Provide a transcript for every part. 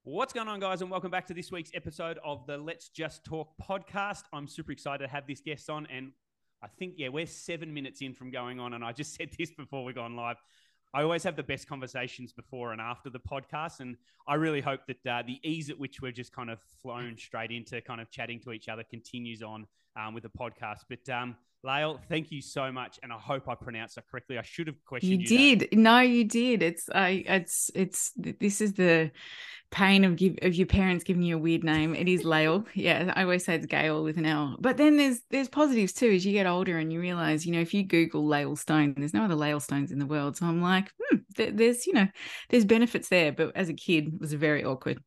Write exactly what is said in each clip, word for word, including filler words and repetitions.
What's going on, guys, and welcome back to this week's episode of the Let's Just Talk podcast. I'm super excited to have this guest on, and I think, yeah, we're seven minutes in from going on, and I just said this before we go on live. I always have the best conversations before and after the podcast, and I really hope that uh, the ease at which we're just kind of flown straight into kind of chatting to each other continues on um, with the podcast. But um, Lael, thank you so much, and I hope I pronounced that correctly. I should have questioned you. You did. That. No, you did. It's I. It's it's. This is the pain of give of your parents giving you a weird name. It is Lael. Yeah, I always say it's Gail with an L. But then there's there's positives too as you get older and you realize, you know, if you Google Lael Stone, there's no other Lael Stones in the world. So I'm like, hmm, th- there's you know, there's benefits there. But as a kid, it was very awkward.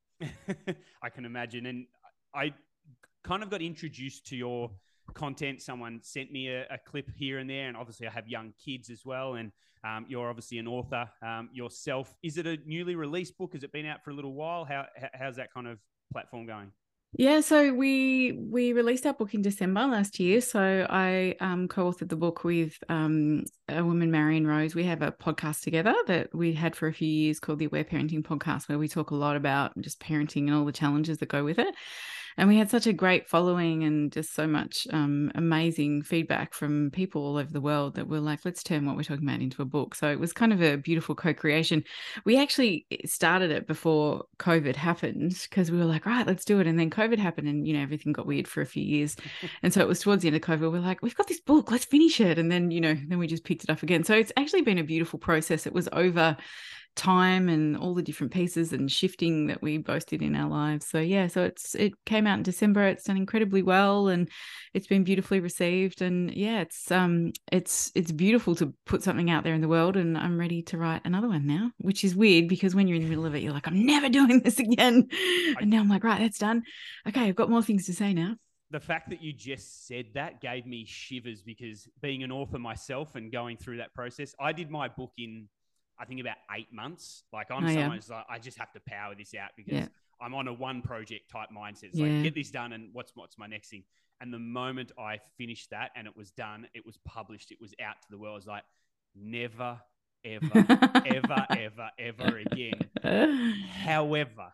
I can imagine, and I kind of got introduced to your content. Someone sent me a, a clip here and there, and obviously I have young kids as well, and um, you're obviously an author um, yourself. Is it a newly released book? Has it been out for a little while? How how's that kind of platform going? Yeah, so we we released our book in December last year. So I um, co-authored the book with um, a woman, Marion Rose. We have a podcast together that we had for a few years called the Aware Parenting Podcast, where we talk a lot about just parenting and all the challenges that go with it. And we had such a great following and just so much um, amazing feedback from people all over the world that were like, let's turn what we're talking about into a book. So it was kind of a beautiful co-creation. We actually started it before COVID happened because we were like, right, let's do it. And then COVID happened and, you know, everything got weird for a few years. And so it was towards the end of COVID, we we're like, we've got this book, let's finish it. And then, you know, then we just picked it up again. So it's actually been a beautiful process. It was over time and all the different pieces and shifting that we both did in our lives. So yeah, so it's it came out in December. It's done incredibly well and it's been beautifully received. And yeah, it's um it's it's beautiful to put something out there in the world, and I'm ready to write another one now, which is weird because when you're in the middle of it, you're like, I'm never doing this again. I, and now I'm like, right, that's done. Okay, I've got more things to say now. The fact that you just said that gave me shivers because being an author myself and going through that process, I did my book in I think about eight months. Like I'm oh, someone who's yeah. like, I just have to power this out because yeah. I'm on a one project type mindset. It's yeah. like, get this done and what's what's my next thing? And the moment I finished that and it was done, it was published, it was out to the world. I was like, never, ever, ever, ever, ever again. However,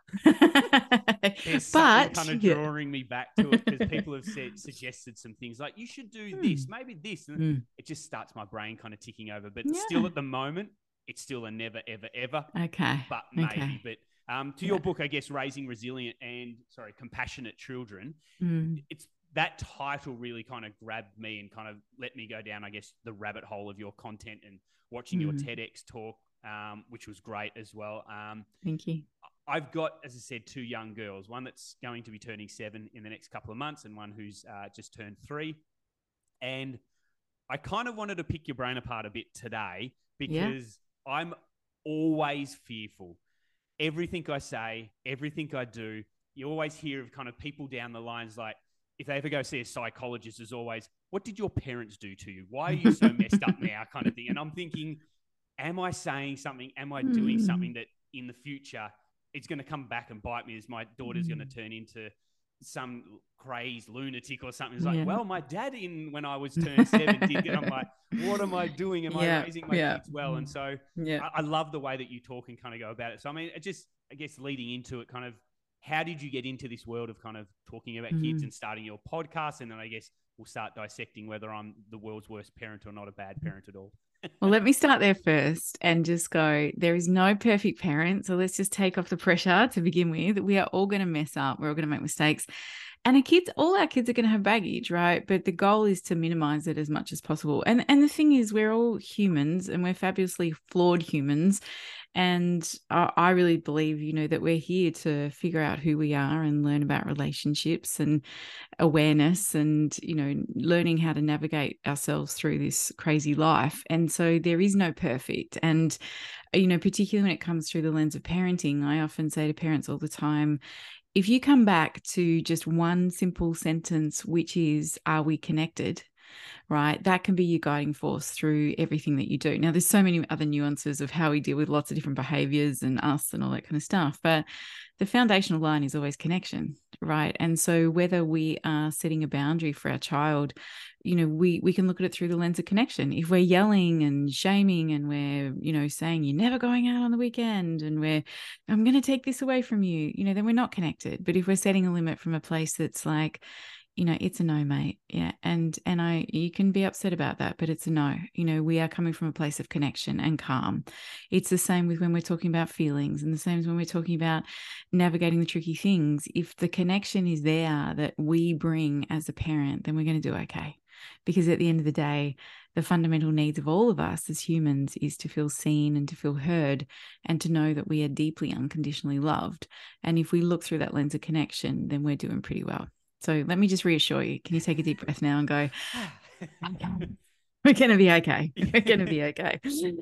there's something but, kind of drawing yeah. me back to it because people have said, suggested some things like, you should do mm. this, maybe this. And mm. it just starts my brain kind of ticking over. But yeah. still at the moment, it's still a never, ever, ever. Okay. But maybe. Okay. But um, to yeah. your book, I guess, Raising Resilient and, sorry, Compassionate Children, mm. it's that title really kind of grabbed me and kind of let me go down, I guess, the rabbit hole of your content and watching mm. your TEDx talk, um, which was great as well. Um, Thank you. I've got, as I said, two young girls, one that's going to be turning seven in the next couple of months and one who's uh, just turned three. And I kind of wanted to pick your brain apart a bit today because yeah. I'm always fearful. Everything I say, everything I do, you always hear of kind of people down the lines like, if they ever go see a psychologist, is always, what did your parents do to you? Why are you so messed up now kind of thing? And I'm thinking, am I saying something? Am I doing mm. something that in the future it's going to come back and bite me as my daughter's mm. going to turn into some crazed lunatic or something? It's like, yeah. well, my dad in when I was turned seven did get, I'm like, what am I doing? Am yeah. I raising my yeah. kids well? And so yeah. I, I love the way that you talk and kind of go about it. So, I mean, it just, I guess leading into it kind of, how did you get into this world of kind of talking about mm. kids and starting your podcast? And then I guess we'll start dissecting whether I'm the world's worst parent or not a bad parent at all. Well, let me start there first and just go, there is no perfect parent. So let's just take off the pressure to begin with. We are all going to mess up. We're all going to make mistakes. And our kids, all our kids are going to have baggage, right? But the goal is to minimize it as much as possible. And, and the thing is, we're all humans and we're fabulously flawed humans. And I, I really believe, you know, that we're here to figure out who we are and learn about relationships and awareness and, you know, learning how to navigate ourselves through this crazy life. And so there is no perfect. And, you know, particularly when it comes through the lens of parenting, I often say to parents all the time, if you come back to just one simple sentence, which is, are we connected? right? That can be your guiding force through everything that you do. Now, there's so many other nuances of how we deal with lots of different behaviors and us and all that kind of stuff, but the foundational line is always connection, right? And so whether we are setting a boundary for our child, you know, we we can look at it through the lens of connection. If we're yelling and shaming and we're, you know, saying you're never going out on the weekend and we're, I'm going to take this away from you, you know, then we're not connected. But if we're setting a limit from a place that's like, you know, it's a no, mate. Yeah. And, and I, you can be upset about that, but it's a no. You know, we are coming from a place of connection and calm. It's the same with when we're talking about feelings, and the same as when we're talking about navigating the tricky things. If the connection is there that we bring as a parent, then we're going to do okay. Because at the end of the day, the fundamental needs of all of us as humans is to feel seen and to feel heard and to know that we are deeply unconditionally loved. And if we look through that lens of connection, then we're doing pretty well. So let me just reassure you. Can you take a deep breath now and go, we're going to be okay. We're going to be okay.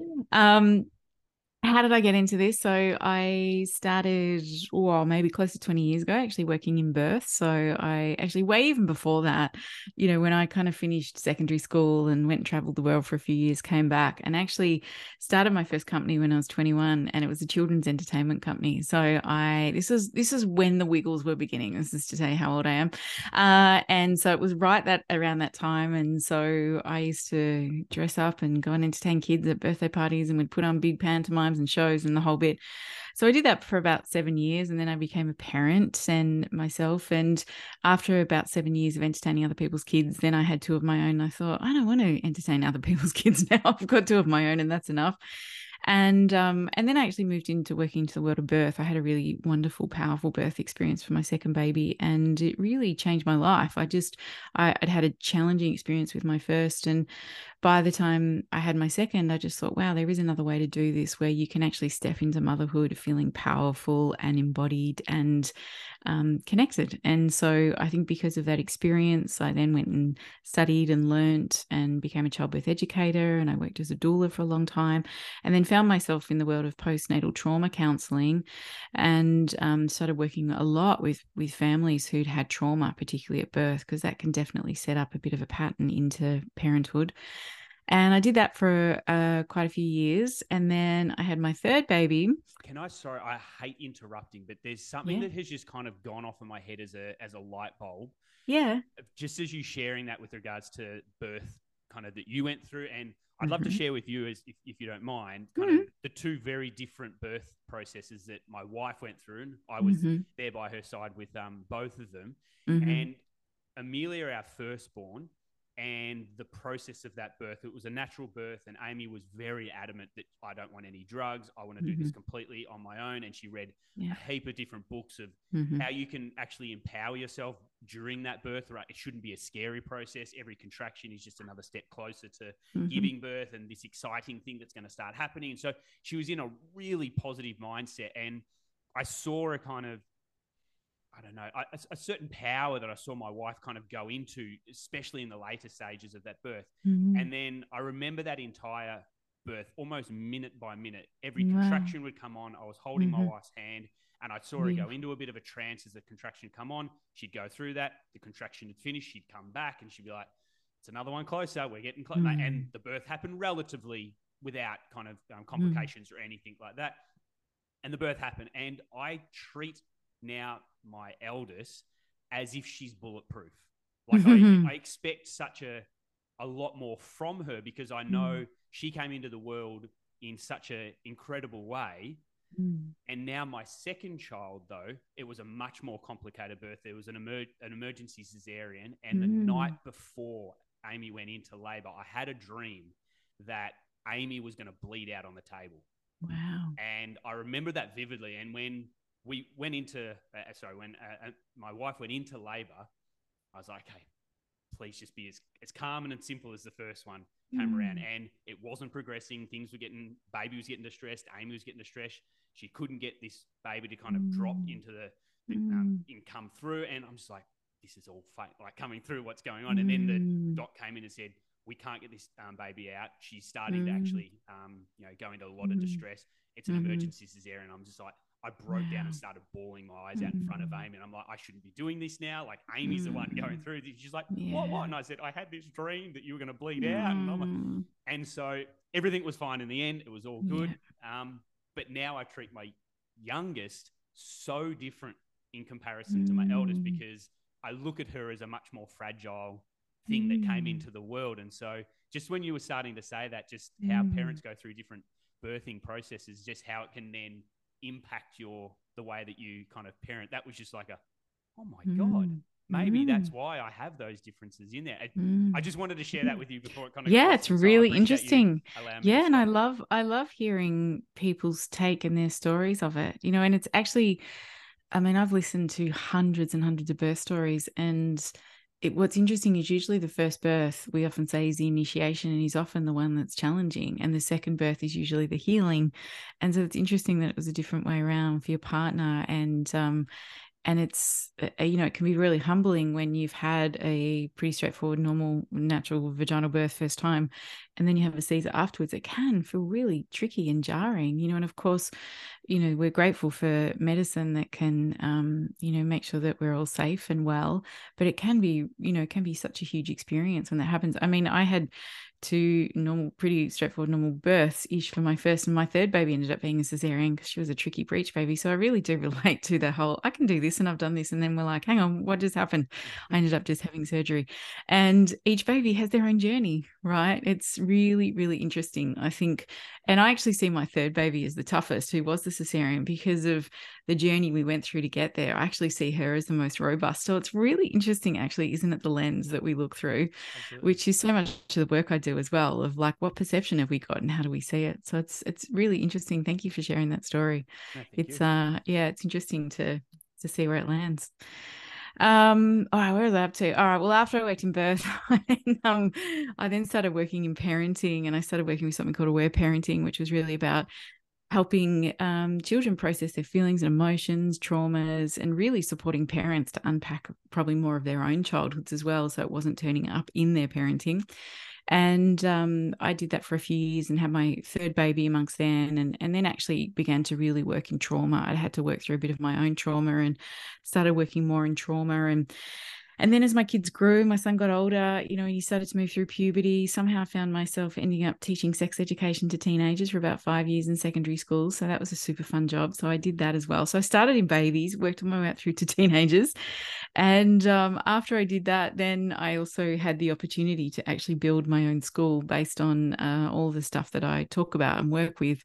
Um, how did I get into this? So I started, well, maybe close to twenty years ago, actually working in birth. So I actually, way even before that, you know, when I kind of finished secondary school and went and traveled the world for a few years, came back and actually started my first company when I was twenty-one, and it was a children's entertainment company. So I, this is, this is when the Wiggles were beginning. This is to tell you how old I am. Uh, and so it was right that around that time. And so I used to dress up and go and entertain kids at birthday parties, and we'd put on big pantomimes and shows and the whole bit. So I did that for about seven years, and then I became a parent and myself. And after about seven years of entertaining other people's kids, then I had two of my own. I thought, I don't want to entertain other people's kids now. I've got two of my own, and that's enough. And um, and then I actually moved into working into the world of birth. I had a really wonderful, powerful birth experience for my second baby, and it really changed my life. I just, I, I'd had a challenging experience with my first, and by the time I had my second, I just thought, wow, there is another way to do this where you can actually step into motherhood feeling powerful and embodied and um, connected. And so I think because of that experience, I then went and studied and learnt and became a childbirth educator, and I worked as a doula for a long time, and then found myself in the world of postnatal trauma counselling, and um, started working a lot with, with families who'd had trauma, particularly at birth, because that can definitely set up a bit of a pattern into parenthood. And I did that for uh, quite a few years. And then I had my third baby. Can I, sorry, I hate interrupting, but there's something Yeah. that has just kind of gone off in my head as a as a light bulb. Yeah. Just as you sharing that with regards to birth kind of that you went through. And I'd love to share with you, as if, if you don't mind, kind Mhm. of the two very different birth processes that my wife went through. And I was Mhm. there by her side with um, both of them. Mhm. And Amelia, our firstborn, and the process of that birth, it was a natural birth, and Amy was very adamant that I don't want any drugs. I want to do this completely on my own. And she read Yeah. a heap of different books of Mhm. how you can actually empower yourself during that birth, right? It shouldn't be a scary process. Every contraction is just another step closer to Mhm. giving birth and this exciting thing that's going to start happening. And so she was in a really positive mindset, and I saw a kind of, I don't know, a, a certain power that I saw my wife kind of go into, especially in the later stages of that birth. Mhm. And then I remember that entire birth, almost minute by minute. Every Wow. contraction would come on. I was holding my Mhm. wife's hand, and I saw her Yeah. go into a bit of a trance as the contraction come on. She'd go through that. The contraction had finished. She'd come back, and she'd be like, it's another one closer. We're getting close. Mm. And the birth happened relatively without kind of um, complications mm. or anything like that. And the birth happened. And I treat now my eldest as if she's bulletproof. Like I, I expect such a a lot more from her, because I know mm. she came into the world in such an incredible way. Mm. And now my second child, though, it was a much more complicated birth. There was an, emer- an emergency cesarean. And mm. the night before Amy went into labor, I had a dream that Amy was going to bleed out on the table. Wow. And I remember that vividly. And when we went into, uh, sorry, when uh, uh, my wife went into labor, I was like, okay, please just be as, as calm and simple as the first one came mm. around. And it wasn't progressing. Things were getting, baby was getting distressed. Amy was getting distressed. She couldn't get this baby to kind of mm. drop into the, the mm. um, and come through. And I'm just like, this is all fake, like coming through, what's going on. Mm. And then the doc came in and said, we can't get this um, baby out. She's starting mm. to actually, um, you know, go into a lot mm. of distress. It's an mm. emergency cesarean. I'm just like, I broke wow. down and started bawling my eyes out in front of Amy. And I'm like, I shouldn't be doing this now. Like, Amy's mm. the one going through this. She's like, yeah. what, what? And I said, I had this dream that you were going to bleed mm. out. And I'm like, and so everything was fine in the end. It was all good. Yeah. Um, but now I treat my youngest so different in comparison mm. to my eldest, because I look at her as a much more fragile thing mm. that came into the world. And so just when you were starting to say that, just how mm. parents go through different birthing processes, just how it can then impact your the way that you kind of parent, that was just like a, oh my mm. God, maybe mm. that's why I have those differences in there. Mm. I just wanted to share that with you before it kind of yeah it's really so interesting. Yeah, and I stop. love I love hearing people's take and their stories of it, you know. And it's actually, I mean, I've listened to hundreds and hundreds of birth stories, and It, what's interesting is usually the first birth, we often say, is the initiation, and is often the one that's challenging. And the second birth is usually the healing. And so it's interesting that it was a different way around for your partner. And um, and it's, you know, it can be really humbling when you've had a pretty straightforward, normal, natural vaginal birth first time, and then you have a Caesar afterwards. It can feel really tricky and jarring, you know. And of course, you know, we're grateful for medicine that can, um, you know, make sure that we're all safe and well, but it can be, you know, it can be such a huge experience when that happens. I mean, I had two normal, pretty straightforward normal births ish for my first, and my third baby ended up being a cesarean because she was a tricky breech baby. So I really do relate to the whole, I can do this and I've done this. And then we're like, hang on, what just happened? I ended up just having surgery. And each baby has their own journey, right? It's really, really interesting, I think. And I actually see my third baby as the toughest, who was the cesarean, because of the journey we went through to get there. I actually see her as the most robust. So it's really interesting, actually, isn't it, the lens that we look through, Absolutely. Which is so much to the work I do as well, of like, what perception have we got and how do we see it? So it's it's really interesting. Thank you for sharing that story. No, it's you. uh yeah, it's interesting to to see where it lands. Um, all right, where was I up to? All right, well, after I worked in birth, um, I then started working in parenting, and I started working with something called aware parenting, which was really about helping um, children process their feelings and emotions, traumas, and really supporting parents to unpack probably more of their own childhoods as well, so it wasn't turning up in their parenting. And um, I did that for a few years and had my third baby amongst then, and, and then actually began to really work in trauma. I had to work through a bit of my own trauma and started working more in trauma. And And then as my kids grew, my son got older, you know, he started to move through puberty. Somehow I found myself ending up teaching sex education to teenagers for about five years in secondary school. So that was a super fun job. So I did that as well. So I started in babies, worked my way out through to teenagers. And um, after I did that, then I also had the opportunity to actually build my own school based on uh, all the stuff that I talk about and work with.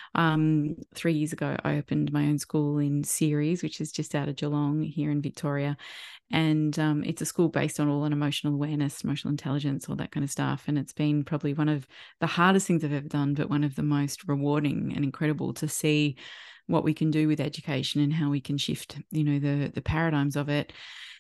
Um, three years ago, I opened my own school in Ceres, which is just out of Geelong here in Victoria. And um, it's a school based on all on emotional awareness, emotional intelligence, all that kind of stuff. And it's been probably one of the hardest things I've ever done, but one of the most rewarding and incredible to see what we can do with education and how we can shift, you know, the the paradigms of it.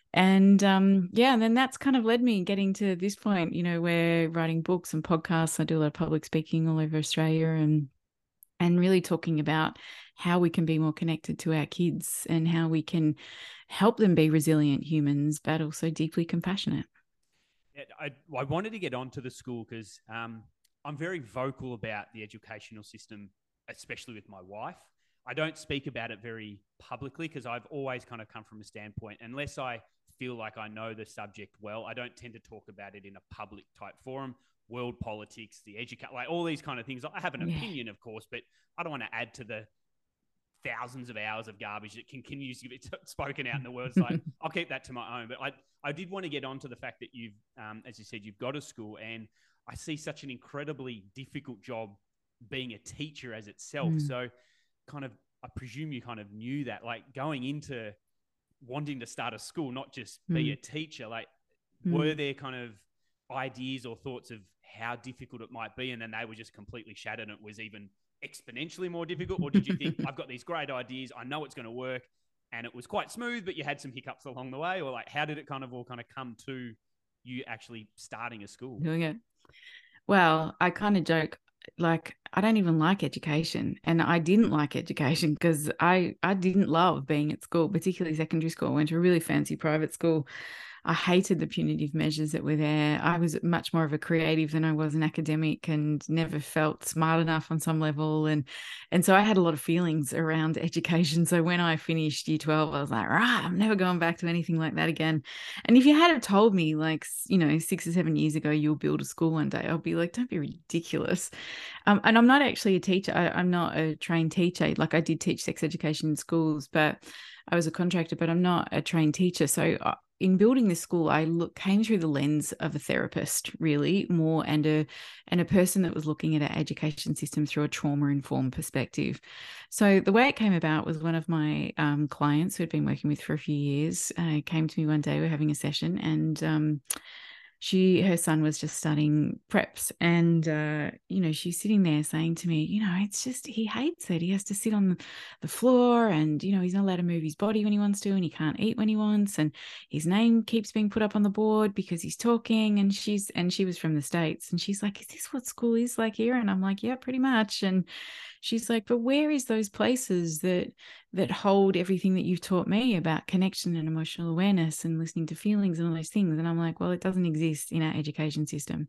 And um, yeah, and then that's kind of led me getting to this point, you know, where writing books and podcasts. I do a lot of public speaking all over Australia, and and really talking about how we can be more connected to our kids and how we can help them be resilient humans, but also deeply compassionate. Yeah, I, I wanted to get onto the school because um, I'm very vocal about the educational system, especially with my wife. I don't speak about it very publicly because I've always kind of come from a standpoint, unless I feel like I know the subject well, I don't tend to talk about it in a public type forum. World politics, the educate, like all these kind of things. I have an yeah. opinion, of course, but I don't want to add to the thousands of hours of garbage that continues to get spoken out in the world. It's like, I'll keep that to my own. But I, I did want to get onto the fact that you've, um, as you said, you've got a school, and I see such an incredibly difficult job being a teacher as itself. Mm. So kind of, I presume you kind of knew that, like going into wanting to start a school, not just mm. be a teacher, like mm. were there kind of ideas or thoughts of how difficult it might be, and then they were just completely shattered and it was even exponentially more difficult? Or did you think, I've got these great ideas, I know it's going to work, and it was quite smooth, but you had some hiccups along the way? Or like, how did it kind of all kind of come to you actually starting a school? Doing it. Well, I kind of joke, like, I don't even like education, and I didn't like education because I, I didn't love being at school, particularly secondary school. I went to a really fancy private school. I hated the punitive measures that were there. I was much more of a creative than I was an academic, and never felt smart enough on some level. And, and so I had a lot of feelings around education. So when I finished year twelve, I was like, right, I'm never going back to anything like that again. And if you had have told me, like, you know, six or seven years ago, you'll build a school one day, I'll be like, don't be ridiculous. Um, and I'm not actually a teacher. I, I'm not a trained teacher. Like, I did teach sex education in schools, but I was a contractor, but I'm not a trained teacher. So uh, in building this school, I look, came through the lens of a therapist, really more, and a and a person that was looking at our education system through a trauma-informed perspective. So the way it came about was one of my um, clients who had been working with for a few years uh, came to me one day. We were having a session, and um, she, her son was just studying preps, and, uh, you know, she's sitting there saying to me, you know, it's just, he hates it. He has to sit on the floor, and, you know, he's not allowed to move his body when he wants to, and he can't eat when he wants. And his name keeps being put up on the board because he's talking. And she's, and she was from the States, and she's like, is this what school is like here? And I'm like, yeah, pretty much. And she's like, but where is those places that that hold everything that you've taught me about connection and emotional awareness and listening to feelings and all those things? And I'm like, well, it doesn't exist in our education system.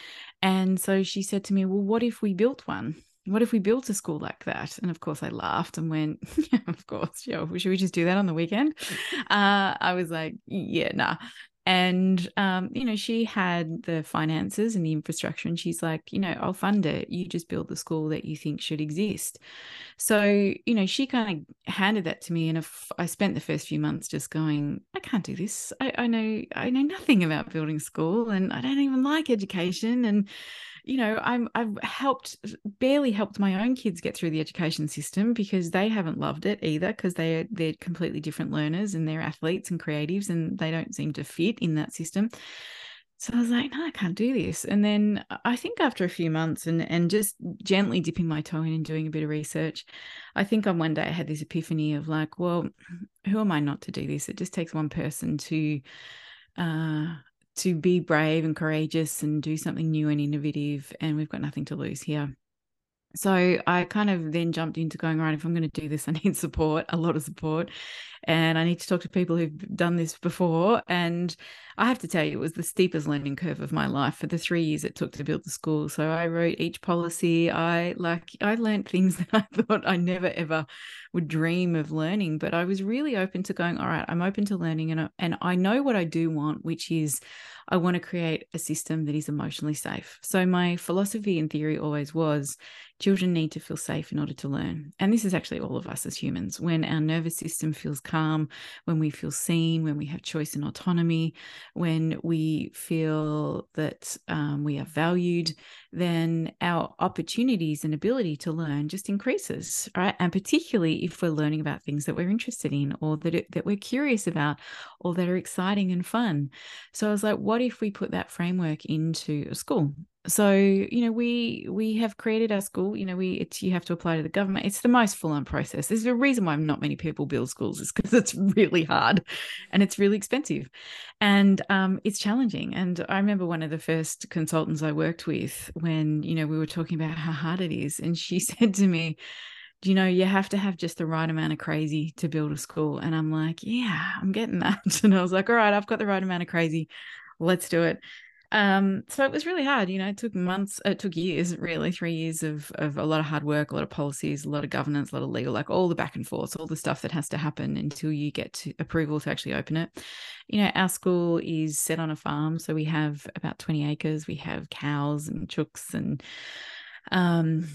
And so she said to me, well, what if we built one? What if we built a school like that? And of course I laughed and went, yeah, of course, sure. Should we just do that on the weekend? Uh, I was like, yeah, nah. And, um, you know, she had the finances and the infrastructure, and she's like, you know, I'll fund it. You just build the school that you think should exist. So, you know, she kind of handed that to me. And if I spent the first few months just going, I can't do this. I, I know, I know nothing about building school, and I don't even like education. And, you know, I'm, I've helped, barely helped my own kids get through the education system because they haven't loved it either, because they're, they're completely different learners, and they're athletes and creatives, and they don't seem to fit in that system. So I was like, no, I can't do this. And then I think after a few months and, and just gently dipping my toe in and doing a bit of research, I think on one day I had this epiphany of like, well, who am I not to do this? It just takes one person to, uh, to be brave and courageous and do something new and innovative, and we've got nothing to lose here. So I kind of then jumped into going, right, if I'm going to do this, I need support, a lot of support, and I need to talk to people who've done this before. And I have to tell you, it was the steepest learning curve of my life for the three years it took to build the school. So I wrote each policy. I like, I learned things that I thought I never, ever would dream of learning, but I was really open to going, all right, I'm open to learning. And, and I know what I do want, which is I want to create a system that is emotionally safe. So my philosophy and theory always was children need to feel safe in order to learn. And this is actually all of us as humans. When our nervous system feels calm, when we feel seen, when we have choice and autonomy, when we feel that um, we are valued, then our opportunities and ability to learn just increases, right? And particularly if we're learning about things that we're interested in, or that, it, that we're curious about, or that are exciting and fun. So I was like, what if we put that framework into a school? So, you know, we we have created our school. You know, we it's you have to apply to the government. It's the most full-on process. There's a reason why not many people build schools, is because it's really hard and it's really expensive, and um, it's challenging. And I remember one of the first consultants I worked with, when, you know, we were talking about how hard it is, and she said to me, do you know, you have to have just the right amount of crazy to build a school? And I'm like, yeah, I'm getting that. And I was like, all right, I've got the right amount of crazy. Let's do it. Um, so it was really hard. You know, it took months, it took years, really, three years of, of a lot of hard work, a lot of policies, a lot of governance, a lot of legal, like all the back and forth, all the stuff that has to happen until you get to approval to actually open it. You know, our school is set on a farm. So we have about twenty acres. We have cows and chooks and, um,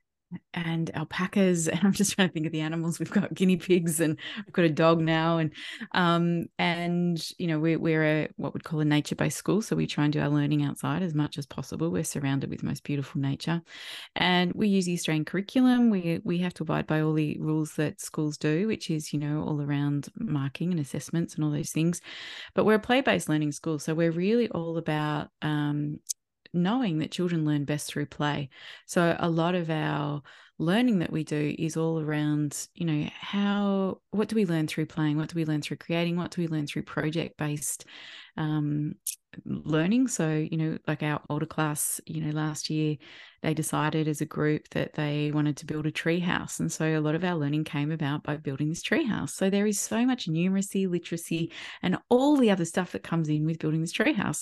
and alpacas, and I'm just trying to think of the animals. We've got guinea pigs, and we've got a dog now, and um and you know, we're we're a what we'd call a nature-based school, so we try and do our learning outside as much as possible. We're surrounded with most beautiful nature, and we use the Australian curriculum. We we have to abide by all the rules that schools do, which is, you know, all around marking and assessments and all those things. But we're a play-based learning school, so we're really all about um knowing that children learn best through play. So a lot of our learning that we do is all around, you know, how, what do we learn through playing? What do we learn through creating? What do we learn through project-based um, learning. So, you know, like our older class, you know, last year they decided as a group that they wanted to build a tree house. And so a lot of our learning came about by building this tree house. So there is so much numeracy, literacy, and all the other stuff that comes in with building this tree house.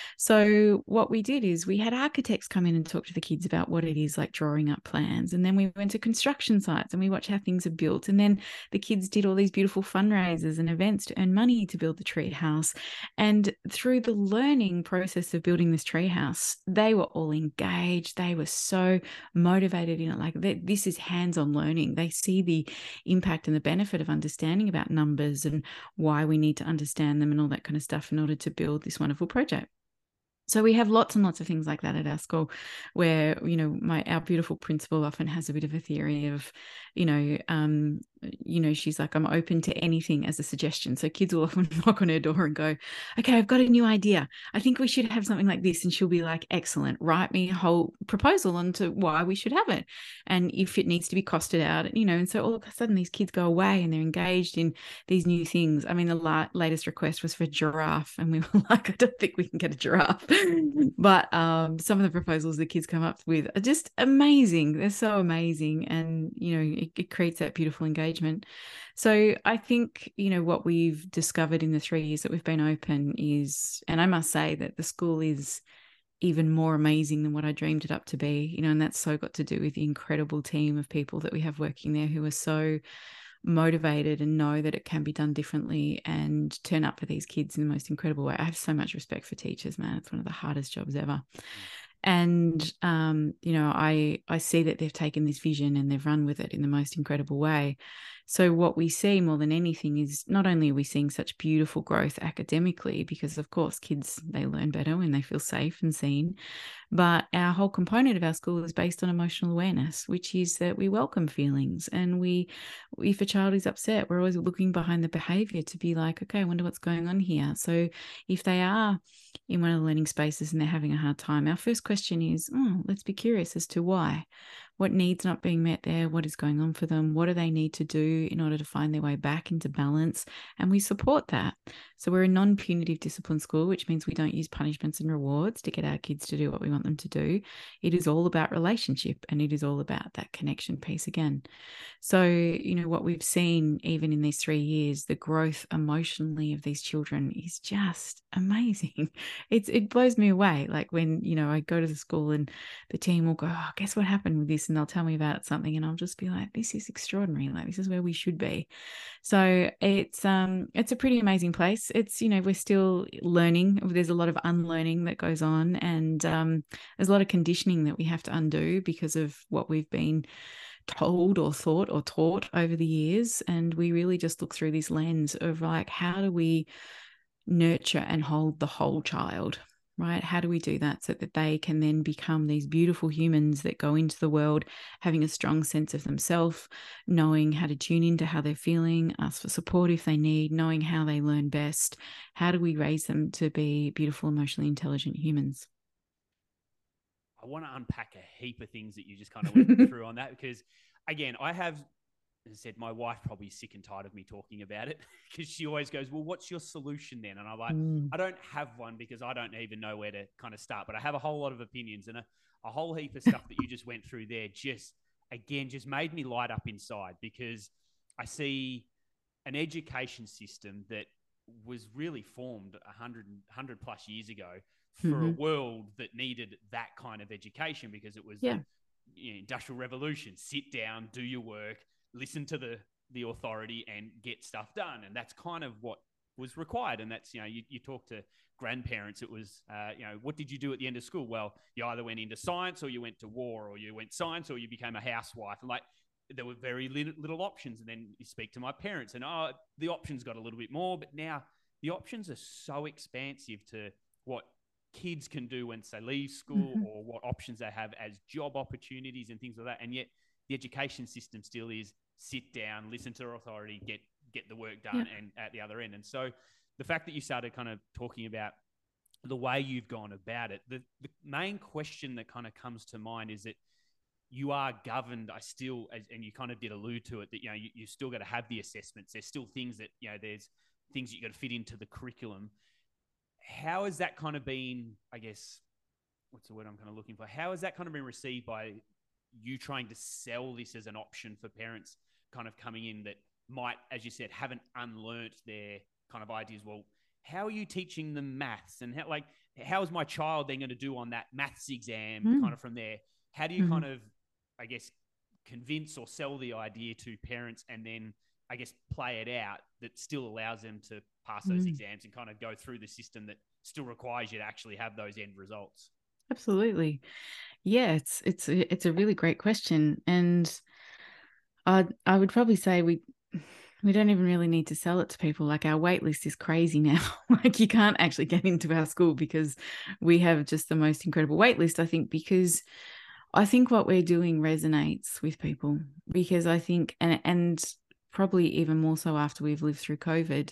So what we did is we had architects come in and talk to the kids about what it is like drawing up plans. And then we went to construction sites and we watched how things are built. And then the kids did all these beautiful fundraisers and events to earn money to build the tree house. And through the learning process of building this tree house, they were all engaged. They were so motivated in it. Like they, this is hands-on learning. They see the impact and the benefit of understanding about numbers and why we need to understand them and all that kind of stuff in order to build this wonderful project. So we have lots and lots of things like that at our school where, you know, my our beautiful principal often has a bit of a theory of, you know, um, you know, she's like, I'm open to anything as a suggestion. So kids will often knock on her door and go, okay, I've got a new idea. I think we should have something like this. And she'll be like, excellent, write me a whole proposal onto why we should have it. And if it needs to be costed out, you know, and so all of a sudden these kids go away and they're engaged in these new things. I mean, the la- latest request was for a giraffe. And we were like, I don't think we can get a giraffe. But um, some of the proposals the kids come up with are just amazing. They're so amazing. And, you know, it, it creates that beautiful engagement. So I think, you know, what we've discovered in the three years that we've been open is, and I must say that the school is even more amazing than what I dreamed it up to be, you know, and that's so got to do with the incredible team of people that we have working there who are so motivated and know that it can be done differently and turn up for these kids in the most incredible way. I have so much respect for teachers, man. It's one of the hardest jobs ever. And, um, you know, I, I see that they've taken this vision and they've run with it in the most incredible way. So what we see more than anything is not only are we seeing such beautiful growth academically, because of course kids, they learn better when they feel safe and seen, but our whole component of our school is based on emotional awareness, which is that we welcome feelings. And we, if a child is upset, we're always looking behind the behavior to be like, okay, I wonder what's going on here. So if they are in one of the learning spaces and they're having a hard time, our first question is, oh, let's be curious as to why. What needs not being met there? What is going on for them? What do they need to do in order to find their way back into balance? And we support that. So we're a non-punitive discipline school, which means we don't use punishments and rewards to get our kids to do what we want them to do. It is all about relationship and it is all about that connection piece again. So, you know, what we've seen even in these three years, the growth emotionally of these children is just amazing. It's, it blows me away. Like when, you know, I go to the school and the team will go, oh, guess what happened with this? And they'll tell me about something and I'll just be like, this is extraordinary. Like this is where we should be. So it's, um, it's a pretty amazing place. It's, you know, we're still learning. There's a lot of unlearning that goes on and um, there's a lot of conditioning that we have to undo because of what we've been told or thought or taught over the years. And we really just look through this lens of like, how do we nurture and hold the whole child, right? How do we do that so that they can then become these beautiful humans that go into the world having a strong sense of themselves, knowing how to tune into how they're feeling, ask for support if they need, knowing how they learn best. How do we raise them to be beautiful, emotionally intelligent humans? I want to unpack a heap of things that you just kind of went through on that because, again, I have, as I said, my wife probably sick and tired of me talking about it because she always goes, well, what's your solution then? And I'm like, mm. I don't have one because I don't even know where to kind of start, but I have a whole lot of opinions and a, a whole heap of stuff that you just went through there just, again, just made me light up inside because I see an education system that was really formed one hundred, one hundred plus years ago for mm-hmm. a world that needed that kind of education because it was yeah. the you know, Industrial Revolution. Sit down, do your work, listen to the, the authority and get stuff done. And that's kind of what was required. And that's, you know, you, you talk to grandparents, it was, uh, you know, what did you do at the end of school? Well, you either went into science or you went to war or you went science or you became a housewife. And like, there were very little, little options. And then you speak to my parents and, oh, the options got a little bit more, but now the options are so expansive to what kids can do once they leave school mm-hmm. or what options they have as job opportunities and things like that. And yet the education system still is sit down, listen to their authority, get, get the work done yeah. and at the other end. And so the fact that you started kind of talking about the way you've gone about it, the, the main question that kind of comes to mind is that you are governed, I still, and you kind of did allude to it, that, you know, you, you still got to have the assessments. There's still things that, you know, there's things that you got to fit into the curriculum. how has that kind of been, I guess, what's the word I'm kind of looking for? How has that kind of been received by you trying to sell this as an option for parents kind of coming in that might, as you said, haven't unlearnt their kind of ideas? Well, how are you teaching them maths? And how, like, how is my child then going to do on that maths exam mm. kind of from there? How do you mm. kind of, I guess, convince or sell the idea to parents and then, I guess, play it out that still allows them to pass those mm. exams and kind of go through the system that still requires you to actually have those end results? Absolutely. Yeah, it's it's it's a really great question, and I I would probably say we we don't even really need to sell it to people. Like, our wait list is crazy now. Like, you can't actually get into our school because we have just the most incredible wait list, I think, because I think what we're doing resonates with people, because I think, and and probably even more so after we've lived through COVID,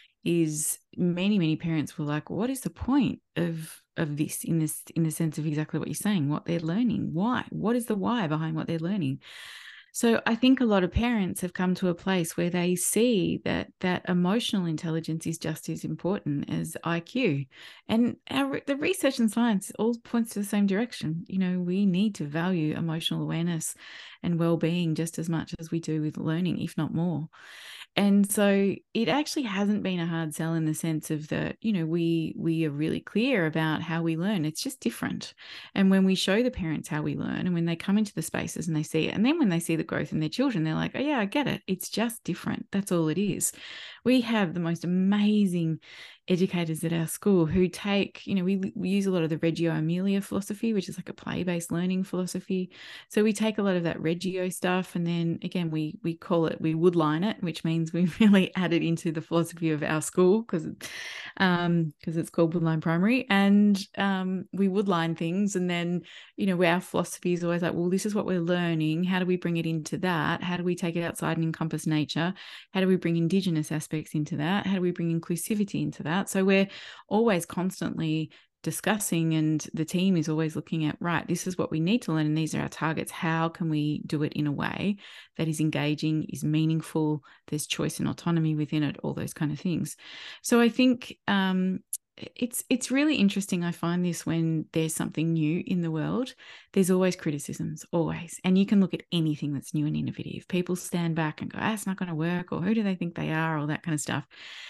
is many, many parents were like, what is the point of of this in this in the sense of exactly what you're saying, what they're learning, why, what is the why behind what they're learning? So I think a lot of parents have come to a place where they see that that emotional intelligence is just as important as I Q. And our, the research and science all points to the same direction. You know, we need to value emotional awareness and well-being just as much as we do with learning, if not more. And so it actually hasn't been a hard sell in the sense of that, you know, we we are really clear about how we learn. It's just different. And when we show the parents how we learn, and when they come into the spaces and they see it, and then when they see the growth in their children, they're like, oh yeah, I get it. It's just different. That's all it is. We have the most amazing educators at our school who take, you know, we, we use a lot of the Reggio Emilia philosophy, which is like a play-based learning philosophy. So we take a lot of that Reggio stuff, and then again, we we call it, we woodline it, which means we really add it into the philosophy of our school because um, because it's called Woodline Primary, and um, we woodline things, and then, you know, our philosophy is always like, well, this is what we're learning. How do we bring it into that? How do we take it outside and encompass nature? How do we bring Indigenous aspects into that? How do we bring inclusivity into that? So we're always constantly discussing, and the team is always looking at, right, this is what we need to learn, and these are our targets. How can we do it in a way that is engaging, is meaningful, there's choice and autonomy within it, all those kind of things. So I think um, it's it's really interesting. I find this when there's something new in the world, there's always criticisms, always. And you can look at anything that's new and innovative. People stand back and go, ah, it's not going to work, or who do they think they are, all that kind of stuff.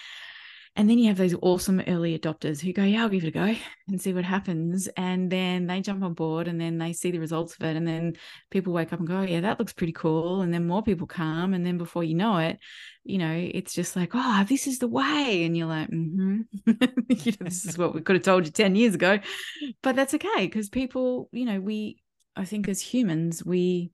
And then you have those awesome early adopters who go, yeah, I'll give it a go and see what happens. And then they jump on board, and then they see the results of it. And then people wake up and go, oh, yeah, that looks pretty cool. And then more people come. And then before you know it, you know, it's just like, oh, this is the way. And you're like, mm-hmm. you know, this is what we could have told you ten years ago. But that's okay, because people, you know, we, I think as humans, we,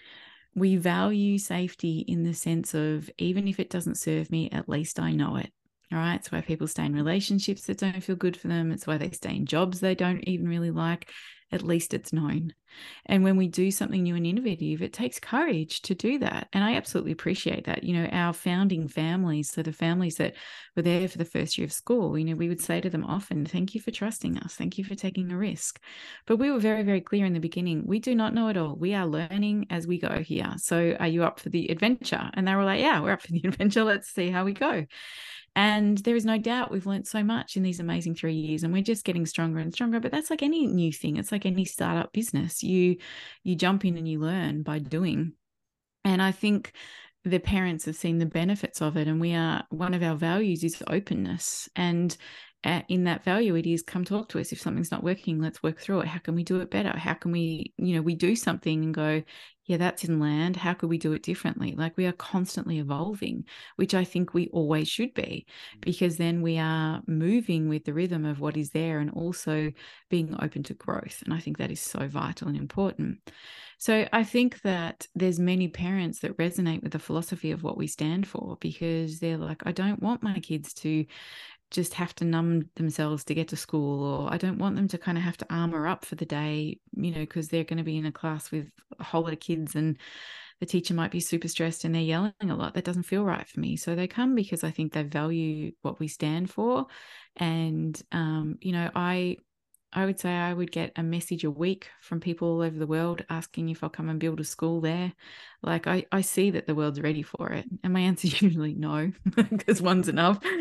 we value safety in the sense of, even if it doesn't serve me, at least I know it. All right. It's why people stay in relationships that don't feel good for them. It's why they stay in jobs they don't even really like. At least it's known. And when we do something new and innovative, it takes courage to do that. And I absolutely appreciate that. You know, our founding families, so the families that were there for the first year of school, you know, we would say to them often, thank you for trusting us. Thank you for taking a risk. But we were very, very clear in the beginning, we do not know it all. We are learning as we go here. So are you up for the adventure? And they were like, yeah, we're up for the adventure. Let's see how we go. And there is no doubt we've learned so much in these amazing three years, and we're just getting stronger and stronger. But that's like any new thing. It's like any startup business. You you jump in and you learn by doing. And I think the parents have seen the benefits of it. And we are, one of our values is openness. And uh, in that value, it is, come talk to us. If something's not working, let's work through it. How can we do it better? How can we, you know, we do something and go, yeah, that didn't land. How could we do it differently? Like, we are constantly evolving, which I think we always should be, because then we are moving with the rhythm of what is there and also being open to growth. And I think that is so vital and important. So I think that there's many parents that resonate with the philosophy of what we stand for, because they're like, I don't want my kids to just have to numb themselves to get to school, or I don't want them to kind of have to armor up for the day, you know, because they're going to be in a class with a whole lot of kids and the teacher might be super stressed and they're yelling a lot. That doesn't feel right for me. So they come because I think they value what we stand for. And, um, you know, I, I would say I would get a message a week from people all over the world asking if I'll come and build a school there. Like, I, I see that the world's ready for it. And my answer is usually no, because one's enough.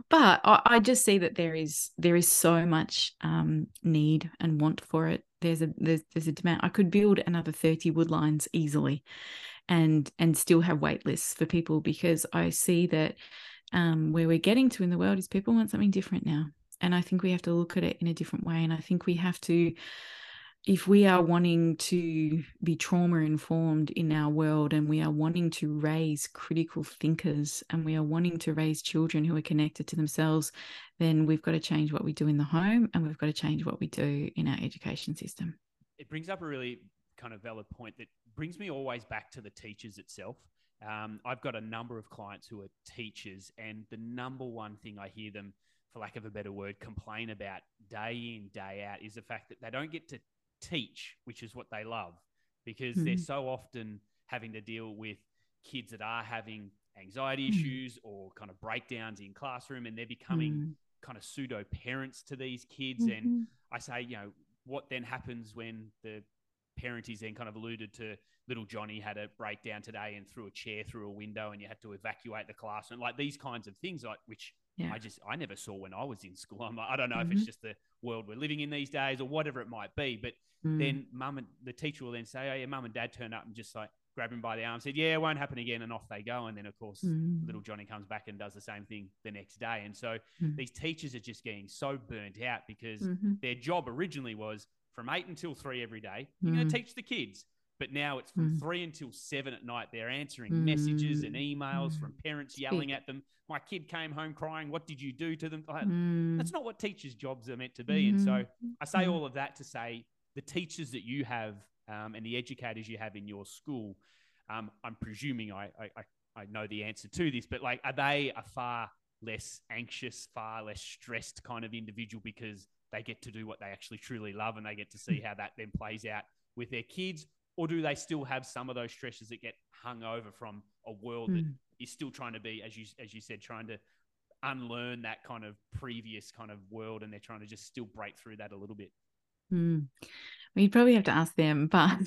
but I, I just see that there is there is so much um, need and want for it. There's a there's, there's a demand. I could build another thirty woodlines easily, and and still have wait lists for people, because I see that um, where we're getting to in the world is people want something different now, and I think we have to look at it in a different way. And I think we have to, if we are wanting to be trauma informed in our world, and we are wanting to raise critical thinkers, and we are wanting to raise children who are connected to themselves, then we've got to change what we do in the home, and we've got to change what we do in our education system. It brings up a really kind of valid point that brings me always back to the teachers itself. Um, I've got a number of clients who are teachers, and the number one thing I hear them, for lack of a better word, complain about day in, day out is the fact that they don't get to teach, which is what they love, because mm. they're so often having to deal with kids that are having anxiety mm. issues or kind of breakdowns in classroom, and they're becoming mm. kind of pseudo parents to these kids. Mm-hmm. And I say, you know, what then happens when the parent is then kind of alluded to, little Johnny had a breakdown today and threw a chair through a window and you had to evacuate the classroom, like these kinds of things, like which yeah. I just, I never saw when I was in school. I'm like, I don't know mm-hmm. if it's just the world we're living in these days or whatever it might be. But mm. then mum and the teacher will then say, oh yeah, mum and dad turned up and just like grab him by the arm, said, yeah, it won't happen again. And off they go. And then of course, mm. little Johnny comes back and does the same thing the next day. And so mm. these teachers are just getting so burnt out because mm-hmm. their job originally was from eight until three every day, you're mm. going to teach the kids. But now it's from mm. three until seven at night. They're answering mm. messages and emails mm. from parents yelling at them. My kid came home crying. What did you do to them? Like, mm. That's not what teachers' jobs are meant to be. Mm. And so I say mm. all of that to say the teachers that you have um, and the educators you have in your school, um, I'm presuming I, I, I know the answer to this, but like, are they a far less anxious, far less stressed kind of individual because they get to do what they actually truly love and they get to see how that then plays out with their kids? Or do they still have some of those stresses that get hung over from a world mm. that is still trying to be, as you as you said, trying to unlearn that kind of previous kind of world, and they're trying to just still break through that a little bit? Mm. Well, you'd probably have to ask them, but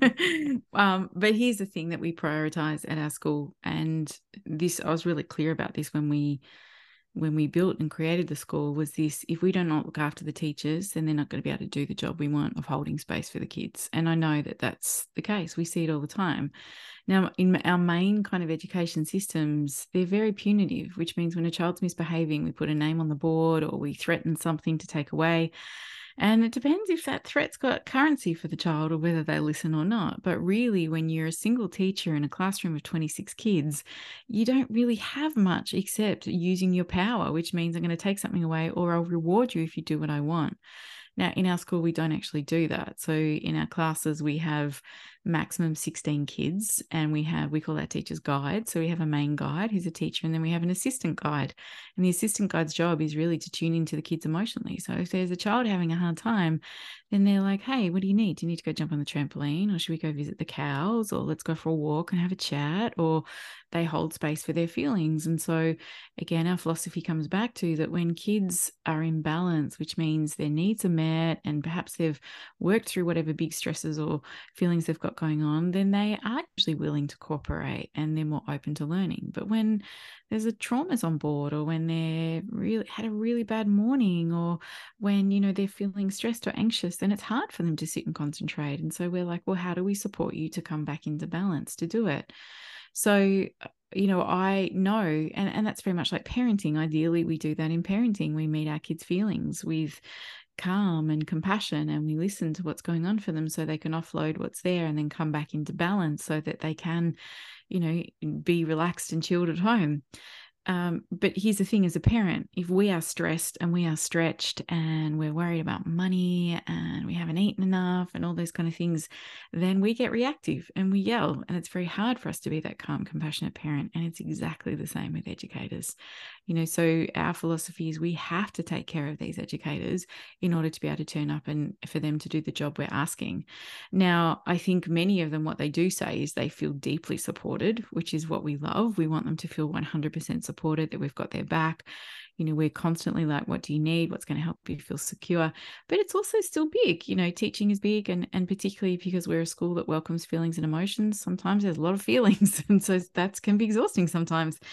um, but here's the thing that we prioritize at our school, and this I was really clear about this when we when we built and created the school, was this: if we do not look after the teachers, then they're not going to be able to do the job we want of holding space for the kids. And I know that that's the case. We see it all the time. Now, in our main kind of education systems, they're very punitive, which means when a child's misbehaving, we put a name on the board or we threaten something to take away. And it depends if that threat's got currency for the child or whether they listen or not. But really, when you're a single teacher in a classroom of twenty-six kids, you don't really have much except using your power, which means I'm going to take something away or I'll reward you if you do what I want. Now, in our school, we don't actually do that. So in our classes, we have maximum sixteen kids, and we have, we call our teacher's guide. So we have a main guide who's a teacher, and then we have an assistant guide. And the assistant guide's job is really to tune into the kids emotionally. So if there's a child having a hard time, then they're like, hey, what do you need? Do you need to go jump on the trampoline, or should we go visit the cows, or let's go for a walk and have a chat? Or they hold space for their feelings. And so again, our philosophy comes back to that when kids are in balance, which means their needs are met and perhaps they've worked through whatever big stresses or feelings they've got going on, then they are actually willing to cooperate and they're more open to learning. But when there's a traumas on board, or when they're really had a really bad morning, or when, you know, they're feeling stressed or anxious, then it's hard for them to sit and concentrate. And so we're like, well, how do we support you to come back into balance to do it? So, you know, I know, and, and that's very much like parenting. Ideally, we do that in parenting. We meet our kids' feelings with calm and compassion, and we listen to what's going on for them so they can offload what's there and then come back into balance so that they can, you know, be relaxed and chilled at home. Um, but here's the thing: as a parent, if we are stressed and we are stretched and we're worried about money and we haven't eaten enough and all those kind of things, then we get reactive and we yell, and it's very hard for us to be that calm, compassionate parent. And it's exactly the same with educators. You know, so our philosophy is we have to take care of these educators in order to be able to turn up and for them to do the job we're asking. Now, I think many of them, what they do say is they feel deeply supported, which is what we love. We want them to feel one hundred percent supported. Supported, that we've got their back. You know, we're constantly like, what do you need? What's going to help you feel secure? But it's also still big. You know, teaching is big, and and particularly because we're a school that welcomes feelings and emotions, sometimes there's a lot of feelings, and so that can be exhausting sometimes.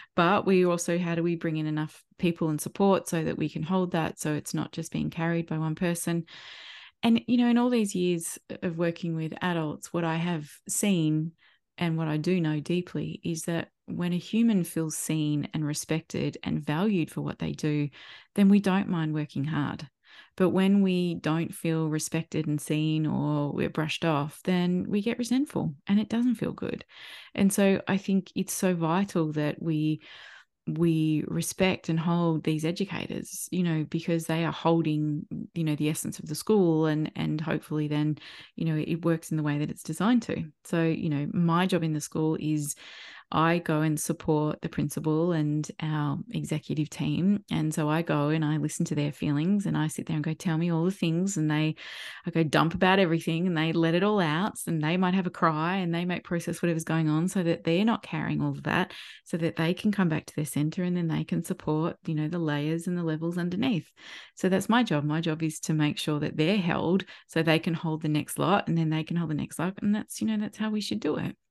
But we also, how do we bring in enough people and support so that we can hold that, so it's not just being carried by one person. And, you know, in all these years of working with adults, what I have seen and what I do know deeply is that when a human feels seen and respected and valued for what they do, then we don't mind working hard. But when we don't feel respected and seen, or we're brushed off, then we get resentful and it doesn't feel good. And so I think it's so vital that we we respect and hold these educators, you know, because they are holding, you know, the essence of the school, and and hopefully then, you know, it works in the way that it's designed to. So, you know, my job in the school is I go and support the principal and our executive team. And so I go and I listen to their feelings, and I sit there and go, tell me all the things. And they, I go dump about everything, and they let it all out. And they might have a cry, and they might process whatever's going on, so that they're not carrying all of that, so that they can come back to their center, and then they can support, you know, the layers and the levels underneath. So that's my job. My job is to make sure that they're held so they can hold the next lot, and then they can hold the next lot. And that's, you know, that's how we should do it.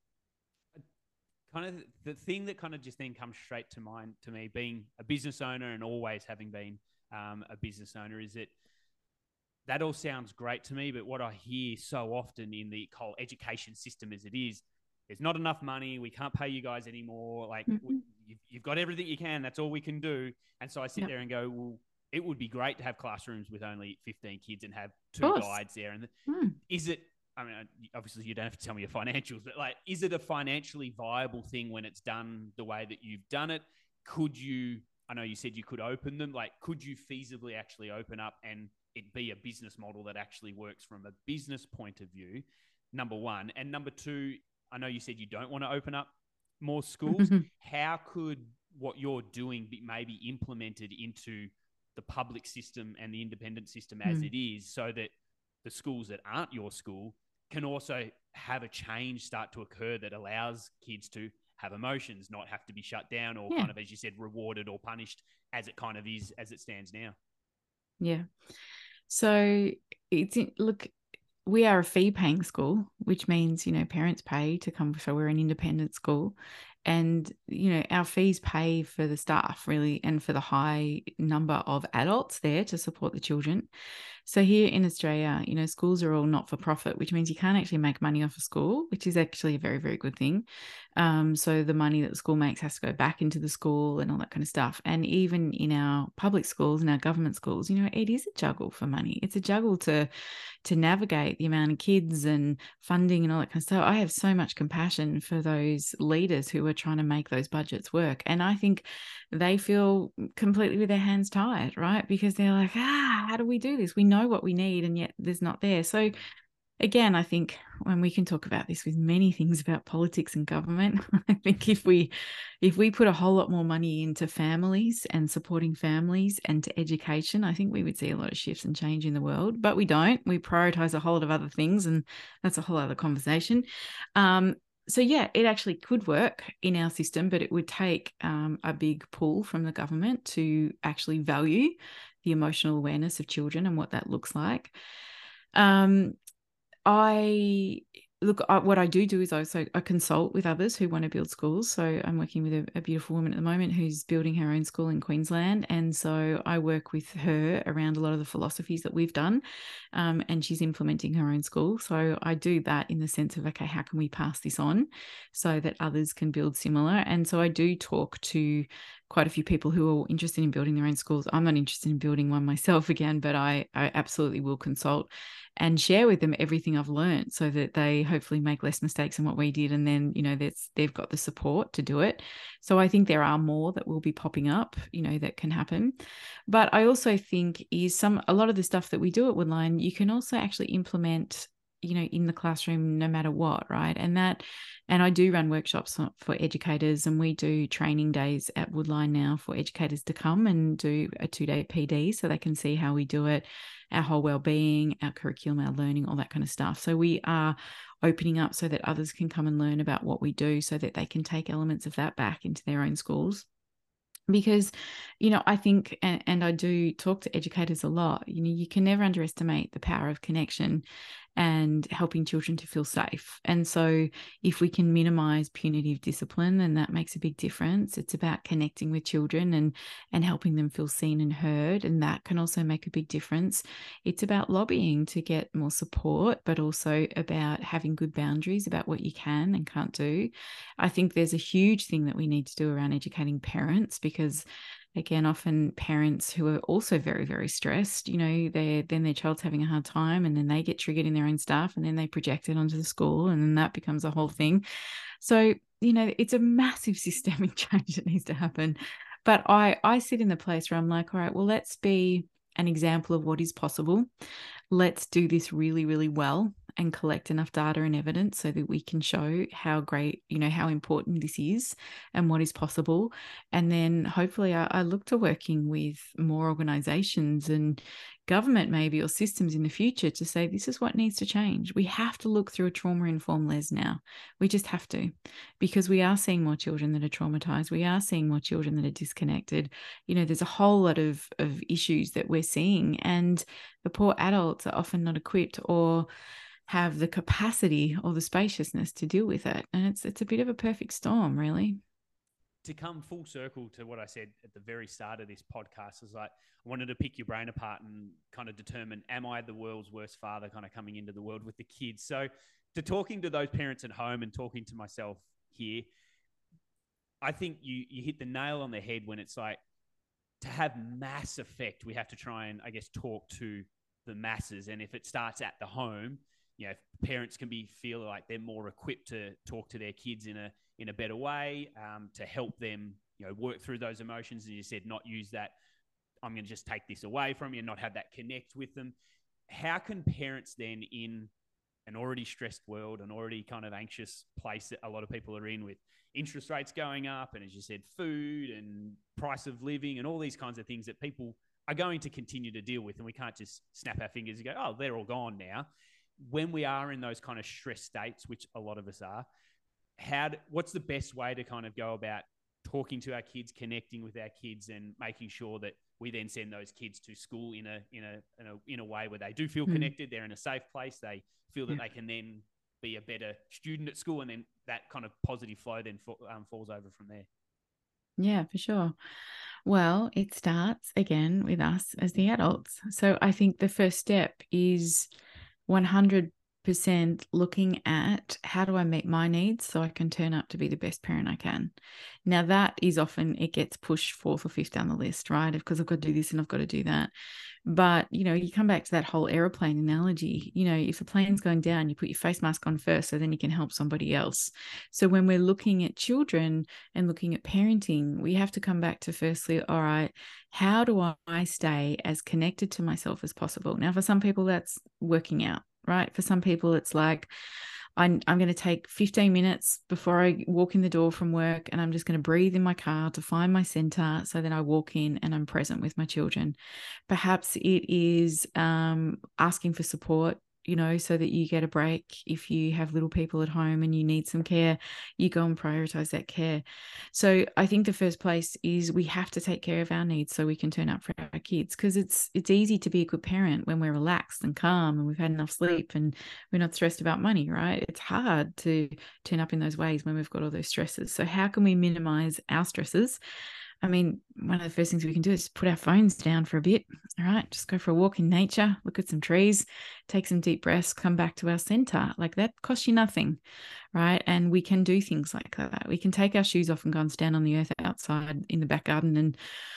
Kind of the thing that kind of just then comes straight to mind to me, being a business owner and always having been um, a business owner, is that that all sounds great to me. But what I hear so often in the whole education system as it is, there's not enough money. We can't pay you guys anymore. Like mm-hmm. you've, you've got everything you can. That's all we can do. And so I sit yep. there and go, well, it would be great to have classrooms with only fifteen kids and have two guides there. And mm. is it, I mean, obviously you don't have to tell me your financials, but like, is it a financially viable thing when it's done the way that you've done it? Could you, I know you said you could open them, like, could you feasibly actually open up and it be a business model that actually works from a business point of view, number one? And number two, I know you said you don't want to open up more schools. How could what you're doing be maybe implemented into the public system and the independent system as mm. it is, so that the schools that aren't your school can also have a change start to occur that allows kids to have emotions, not have to be shut down or yeah. kind of, as you said, rewarded or punished as it kind of is, as it stands now? Yeah. So it's, look, we are a fee-paying school, which means, you know, parents pay to come, so we're an independent school. And, you know, our fees pay for the staff really, and for the high number of adults there to support the children. So here in Australia, you know, schools are all not-for-profit, which means you can't actually make money off a school, which is actually a very, very good thing. Um, so the money that the school makes has to go back into the school and all that kind of stuff. And even in our public schools and our government schools, you know, it is a juggle for money. It's a juggle to to navigate the amount of kids and funding and all that kind of stuff. I have so much compassion for those leaders who are trying to make those budgets work. And I think they feel completely with their hands tied, right? Because they're like, ah, how do we do this? We know what we need, and yet there's not there. So again, I think when we can talk about this with many things about politics and government, I think if we if we put a whole lot more money into families and supporting families and to education, I think we would see a lot of shifts and change in the world. But we don't. We prioritize a whole lot of other things, and that's a whole other conversation. Um, so yeah, it actually could work in our system, but it would take um, a big pull from the government to actually value the emotional awareness of children and what that looks like. Um, I look, I, what I do do is also I consult with others who want to build schools. So I'm working with a, a beautiful woman at the moment who's building her own school in Queensland. And so I work with her around a lot of the philosophies that we've done. Um, and she's implementing her own school. So I do that in the sense of, okay, how can we pass this on so that others can build similar? And so I do talk to quite a few people who are interested in building their own schools. I'm not interested in building one myself again, but I, I absolutely will consult and share with them everything I've learned so that they hopefully make less mistakes than what we did. And then, you know, that's, they've got the support to do it. So I think there are more that will be popping up, you know, that can happen. But I also think is some, a lot of the stuff that we do at Woodline, you can also actually implement, you know, in the classroom, no matter what, right? And that, and I do run workshops for, for educators, and we do training days at Woodline now for educators to come and do a two-day P D so they can see how we do it, our whole well-being, our curriculum, our learning, all that kind of stuff. So we are opening up so that others can come and learn about what we do so that they can take elements of that back into their own schools. Because, you know, I think, and, and I do talk to educators a lot, you know, you can never underestimate the power of connection. and helping children to feel safe. And so if we can minimize punitive discipline, then that makes a big difference. It's about connecting with children and, and helping them feel seen and heard. And that can also make a big difference. It's about lobbying to get more support, but also about having good boundaries about what you can and can't do. I think there's a huge thing that we need to do around educating parents, because again, often parents who are also very, very stressed, you know, they then their child's having a hard time, and then they get triggered in their own stuff, and then they project it onto the school, and then that becomes a whole thing. So, you know, it's a massive systemic change that needs to happen. But I, I sit in the place where I'm like, all right, well, let's be an example of what is possible. Let's do this really, really well and collect enough data and evidence so that we can show how great, you know, how important this is and what is possible. And then hopefully I, I look to working with more organizations and government maybe, or systems in the future to say, this is what needs to change. We have to look through a trauma-informed lens now. We just have to, because we are seeing more children that are traumatized. We are seeing more children that are disconnected. You know, there's a whole lot of, of issues that we're seeing, and the poor adults are often not equipped or have the capacity or the spaciousness to deal with it. And it's it's a bit of a perfect storm, really. To come full circle to what I said at the very start of this podcast, is like, I wanted to pick your brain apart and kind of determine, am I the world's worst father kind of coming into the world with the kids? So to talking to those parents at home and talking to myself here, I think you you hit the nail on the head when it's like, to have mass effect, we have to try and, I guess, talk to the masses. And if it starts at the home, you know, parents can be feel like they're more equipped to talk to their kids in a in a better way, um, to help them, you know, work through those emotions. And you said, not use that, I'm going to just take this away from you, and not have that connect with them. How can parents then, in an already stressed world, an already kind of anxious place that a lot of people are in, with interest rates going up, and as you said, food and price of living and all these kinds of things that people are going to continue to deal with, and we can't just snap our fingers and go, oh, they're all gone now. When we are in those kind of stress states, which a lot of us are, how? what's the best way to kind of go about talking to our kids, connecting with our kids, and making sure that we then send those kids to school in a in a in a, in a way where they do feel mm. connected, they're in a safe place, they feel that yeah. they can then be a better student at school, and then that kind of positive flow then um, falls over from there. Yeah, for sure. Well, it starts again with us as the adults. So I think the first step is one hundred percent looking at, how do I meet my needs so I can turn up to be the best parent I can? Now that is often, it gets pushed fourth or fifth down the list, right? Because I've got to do this and I've got to do that. But, you know, you come back to that whole aeroplane analogy. You know, if a plane's going down, you put your face mask on first, so then you can help somebody else. So when we're looking at children and looking at parenting, we have to come back to, firstly, all right, how do I stay as connected to myself as possible? Now, for some people, that's working out, right? For some people, it's like, I'm, I'm going to take fifteen minutes before I walk in the door from work, and I'm just going to breathe in my car to find my center, so then I walk in and I'm present with my children. Perhaps it is um, asking for support, you know, so that you get a break. If you have little people at home and you need some care, you go and prioritize that care. So I think the first place is we have to take care of our needs so we can turn up for our kids, because it's it's easy to be a good parent when we're relaxed and calm and we've had enough sleep and we're not stressed about money, right? It's hard to turn up in those ways when we've got all those stresses. So how can we minimize our stresses? I mean, one of the first things we can do is put our phones down for a bit. All right, just go for a walk in nature, look at some trees, take some deep breaths, come back to our center. Like, that costs you nothing, right? And we can do things like that. We can take our shoes off and go and stand on the earth outside in the back garden and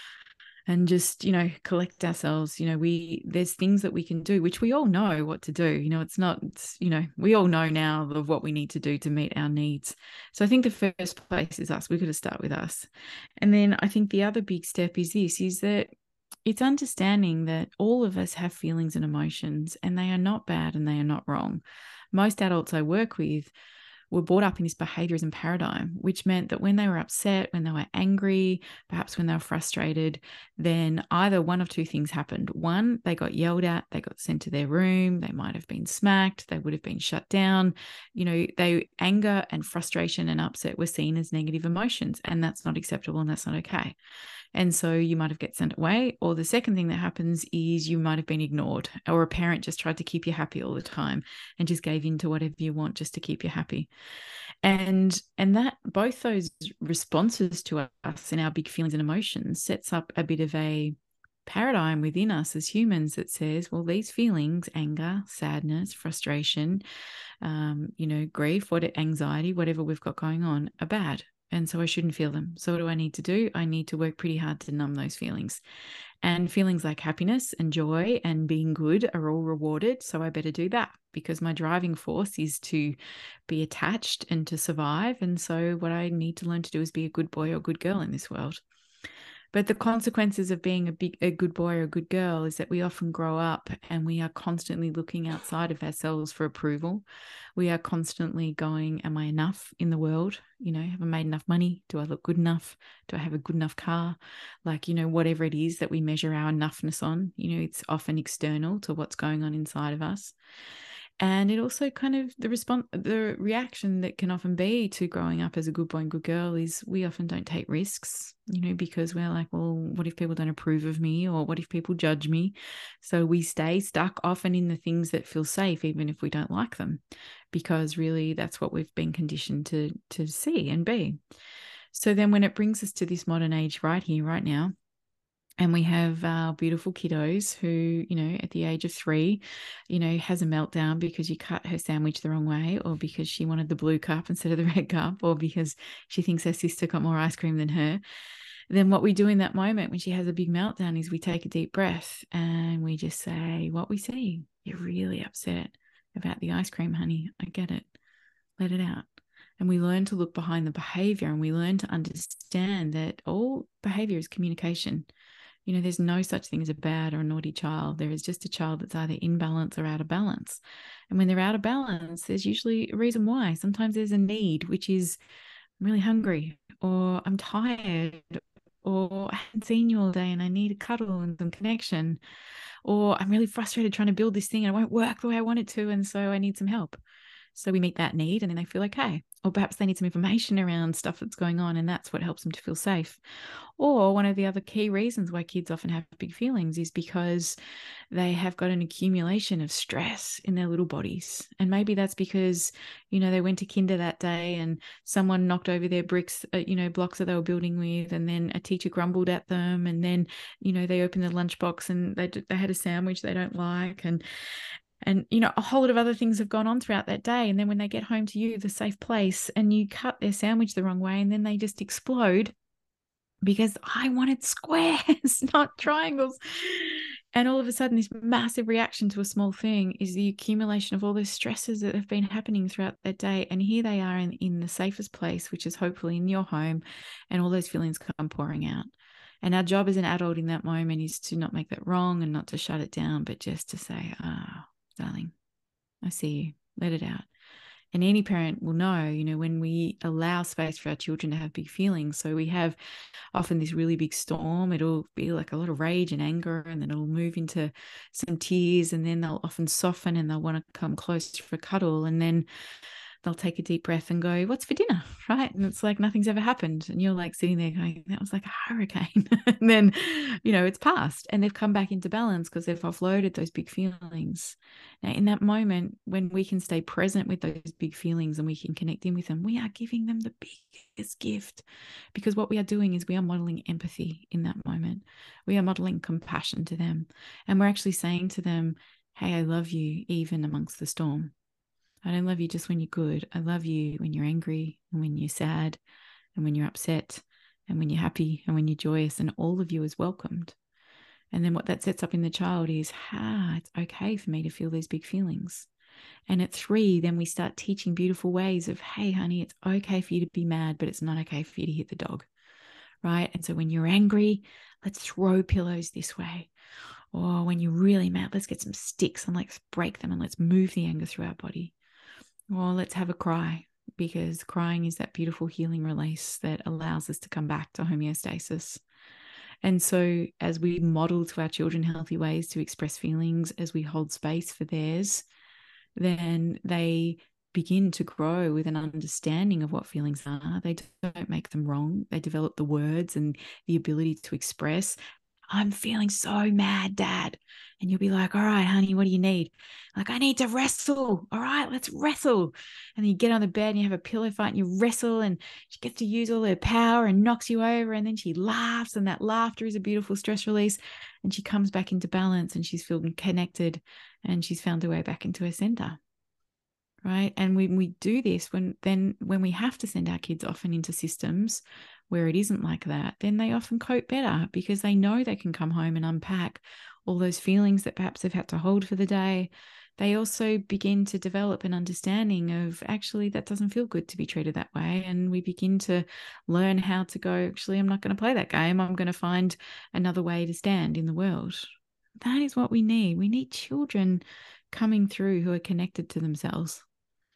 and just, you know, collect ourselves. You know, we, there's things that we can do, which we all know what to do. You know, it's not, it's, you know, we all know now of what we need to do to meet our needs. So I think the first place is us. We've got to start with us. And then I think the other big step is this, is that it's understanding that all of us have feelings and emotions, and they are not bad and they are not wrong. Most adults I work with were brought up in this behaviorism paradigm, which meant that when they were upset, when they were angry, perhaps when they were frustrated, then either one of two things happened. One, they got yelled at, they got sent to their room, they might have been smacked, they would have been shut down. You know, they anger and frustration and upset were seen as negative emotions, and that's not acceptable and that's not okay. And so you might have get sent away. Or the second thing that happens is you might have been ignored, or a parent just tried to keep you happy all the time and just gave in to whatever you want just to keep you happy. And and that both those responses to us in our big feelings and emotions sets up a bit of a paradigm within us as humans that says, well, these feelings, anger, sadness, frustration, um, you know, grief, what anxiety, whatever we've got going on, are bad. And so I shouldn't feel them. So what do I need to do? I need to work pretty hard to numb those feelings. And feelings like happiness and joy and being good are all rewarded. So I better do that, because my driving force is to be attached and to survive. And so what I need to learn to do is be a good boy or good girl in this world. But the consequences of being a big, a good boy or a good girl is that we often grow up and we are constantly looking outside of ourselves for approval. We are constantly going, am I enough in the world? You know, have I made enough money? Do I look good enough? Do I have a good enough car? Like, you know, whatever it is that we measure our enoughness on, you know, it's often external to what's going on inside of us. And it also kind of the response, the reaction that can often be to growing up as a good boy and good girl is we often don't take risks, you know, because we're like, well, what if people don't approve of me, or what if people judge me? So we stay stuck often in the things that feel safe, even if we don't like them, because really that's what we've been conditioned to, to see and be. So then when it brings us to this modern age right here, right now, and we have our beautiful kiddos who, you know, at the age of three, you know, has a meltdown because you cut her sandwich the wrong way, or because she wanted the blue cup instead of the red cup, or because she thinks her sister got more ice cream than her. Then what we do in that moment when she has a big meltdown is we take a deep breath and we just say what we see. You're really upset about the ice cream, honey. I get it. Let it out. And we learn to look behind the behavior, and we learn to understand that all behavior is communication. You know, there's no such thing as a bad or a naughty child. There is just a child that's either in balance or out of balance. And when they're out of balance, there's usually a reason why. Sometimes there's a need, which is I'm really hungry, or I'm tired, or I haven't seen you all day and I need a cuddle and some connection, or I'm really frustrated trying to build this thing and it won't work the way I want it to, and so I need some help. So we meet that need and then they feel okay. Or perhaps they need some information around stuff that's going on, and that's what helps them to feel safe. Or one of the other key reasons why kids often have big feelings is because they have got an accumulation of stress in their little bodies. And maybe that's because, you know, they went to kinder that day and someone knocked over their bricks, uh, you know, blocks that they were building with, and then a teacher grumbled at them, and then, you know, they opened the lunchbox and they, they had a sandwich they don't like, and And, you know, a whole lot of other things have gone on throughout that day. And then when they get home to you, the safe place, and you cut their sandwich the wrong way, and then they just explode because I wanted squares, not triangles. And all of a sudden, this massive reaction to a small thing is the accumulation of all those stresses that have been happening throughout that day. And here they are in, in the safest place, which is hopefully in your home, and all those feelings come pouring out. And our job as an adult in that moment is to not make that wrong and not to shut it down, but just to say, ah, oh, darling, I see you, let it out. And any parent will know, you know, when we allow space for our children to have big feelings. So we have often this really big storm. It'll be like a lot of rage and anger, and then it'll move into some tears, and then they'll often soften and they'll want to come close for a cuddle. And then they'll take a deep breath and go, what's for dinner? Right. And it's like nothing's ever happened. And you're like sitting there going, that was like a hurricane. And then, you know, it's passed and they've come back into balance because they've offloaded those big feelings. Now, in that moment, when we can stay present with those big feelings and we can connect in with them, we are giving them the biggest gift, because what we are doing is we are modeling empathy in that moment. We are modeling compassion to them. And we're actually saying to them, hey, I love you even amongst the storm. I don't love you just when you're good. I love you when you're angry, and when you're sad, and when you're upset, and when you're happy, and when you're joyous, and all of you is welcomed. And then what that sets up in the child is, ah, it's okay for me to feel these big feelings. And at three, then we start teaching beautiful ways of, hey, honey, it's okay for you to be mad, but it's not okay for you to hit the dog, right? And so when you're angry, let's throw pillows this way. Or when you're really mad, let's get some sticks and let's break them and let's move the anger through our body. Or let's have a cry, because crying is that beautiful healing release that allows us to come back to homeostasis. And so as we model to our children healthy ways to express feelings, as we hold space for theirs, then they begin to grow with an understanding of what feelings are. They don't make them wrong. They develop the words and the ability to express, I'm feeling so mad, Dad. And you'll be like, all right, honey, what do you need? Like, I need to wrestle. All right, let's wrestle. And then you get on the bed and you have a pillow fight and you wrestle, and she gets to use all her power and knocks you over. And then she laughs, and that laughter is a beautiful stress release. And she comes back into balance, and she's feeling connected, and she's found her way back into her center. Right. And when we do this, when then when we have to send our kids often into systems where it isn't like that, then they often cope better because they know they can come home and unpack all those feelings that perhaps they've had to hold for the day. They also begin to develop an understanding of, actually, that doesn't feel good to be treated that way. And we begin to learn how to go, actually, I'm not going to play that game. I'm going to find another way to stand in the world. That is what we need. We need children coming through who are connected to themselves,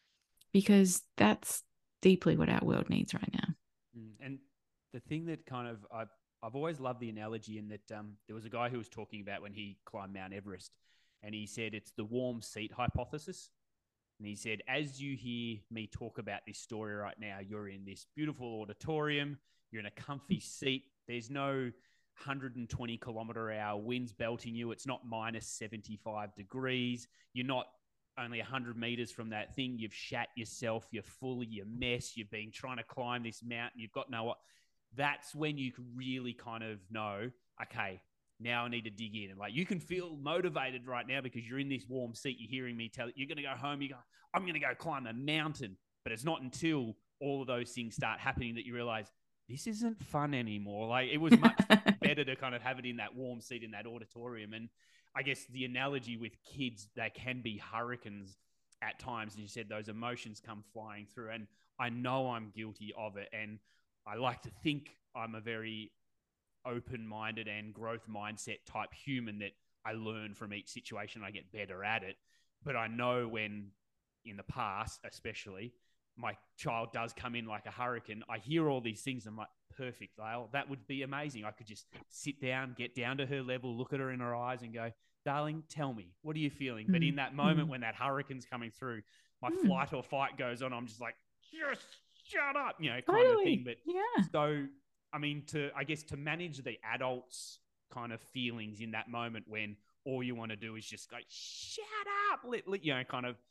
because that's deeply what our world needs right now. And the thing that kind of, I've, I've always loved the analogy in that um, there was a guy who was talking about when he climbed Mount Everest, and he said it's the warm seat hypothesis. And he said, as you hear me talk about this story right now, you're in this beautiful auditorium, you're in a comfy seat, there's no one hundred twenty kilometer hour winds belting you, it's not minus seventy-five degrees, you're not only one hundred meters from that thing, you've shat yourself, you're full of your mess, you've been trying to climb this mountain, you've got no... That's when you can really kind of know, okay, now I need to dig in. And like, you can feel motivated right now because you're in this warm seat, you're hearing me tell, you're going to go home, you go, I'm going to go climb a mountain. But it's not until all of those things start happening that you realize this isn't fun anymore. Like, it was much better to kind of have it in that warm seat in that auditorium. And I guess the analogy with kids, they can be hurricanes at times. And you said those emotions come flying through. And I know I'm guilty of it. And I like to think I'm a very open-minded and growth mindset type human, that I learn from each situation. I get better at it. But I know when, in the past especially, my child does come in like a hurricane, I hear all these things. I'm like, perfect, Lael, that would be amazing. I could just sit down, get down to her level, look at her in her eyes and go, darling, tell me, what are you feeling? Mm-hmm. But in that moment mm-hmm. when that hurricane's coming through, my mm. flight or fight goes on, I'm just like, yes, shut up, you know, kind totally. of thing. But yeah. So, I mean, to, I guess, to manage the adults' kind of feelings in that moment when all you want to do is just go, shut up, let, let, you know, kind of,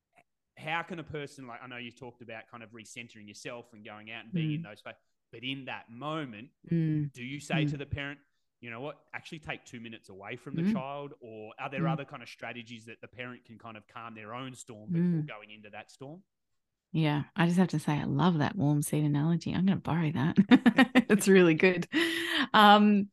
how can a person, like, I know you talked about kind of recentering yourself and going out and being mm. in those spaces, but in that moment, mm. do you say mm. to the parent, you know what, actually take two minutes away from the mm. child? Or are there mm. other kind of strategies that the parent can kind of calm their own storm before mm. going into that storm? Yeah, I just have to say, I love that warm seat analogy. I'm going to borrow that. It's really good. Um,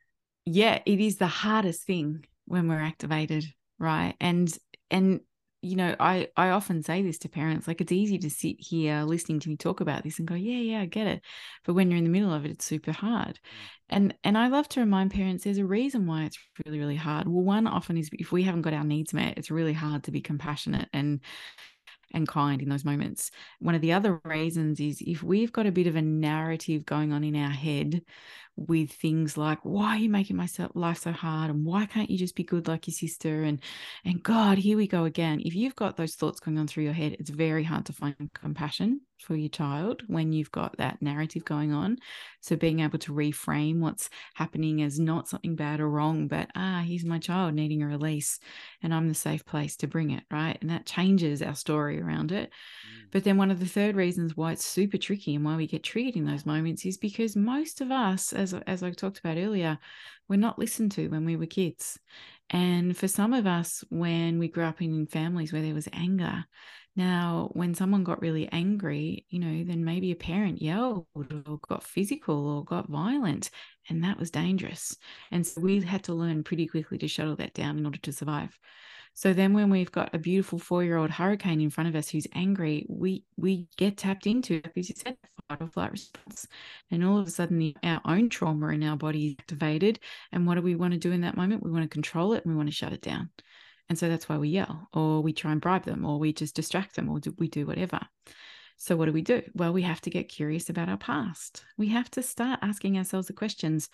yeah, it is the hardest thing when we're activated, right? And, and, you know, I, I often say this to parents, like, it's easy to sit here listening to me talk about this and go, yeah, yeah, I get it. But when you're in the middle of it, it's super hard. And, and I love to remind parents there's a reason why it's really, really hard. Well, one often is if we haven't got our needs met, it's really hard to be compassionate and and kind in those moments. One of the other reasons is if we've got a bit of a narrative going on in our head with things like, why are you making myself life so hard? And why can't you just be good like your sister? And, and God, here we go again. If you've got those thoughts going on through your head, it's very hard to find compassion for your child when you've got that narrative going on. So being able to reframe what's happening as not something bad or wrong, but, ah, here's my child needing a release and I'm the safe place to bring it, right? And that changes our story around it. Mm. But then one of the third reasons why it's super tricky and why we get triggered in those moments is because most of us, as, as I talked about earlier, we're not listened to when we were kids. And for some of us, when we grew up in families where there was anger, now, when someone got really angry, you know, then maybe a parent yelled or got physical or got violent, and that was dangerous. And so we had to learn pretty quickly to shuttle that down in order to survive. So then when we've got a beautiful four-year-old hurricane in front of us who's angry, we we get tapped into, as you said, fight or flight response. And all of a sudden, our own trauma in our body is activated. And what do we want to do in that moment? We want to control it and we want to shut it down. And so that's why we yell, or we try and bribe them, or we just distract them, or do, we do whatever. So what do we do? Well, we have to get curious about our past. We have to start asking ourselves the questions,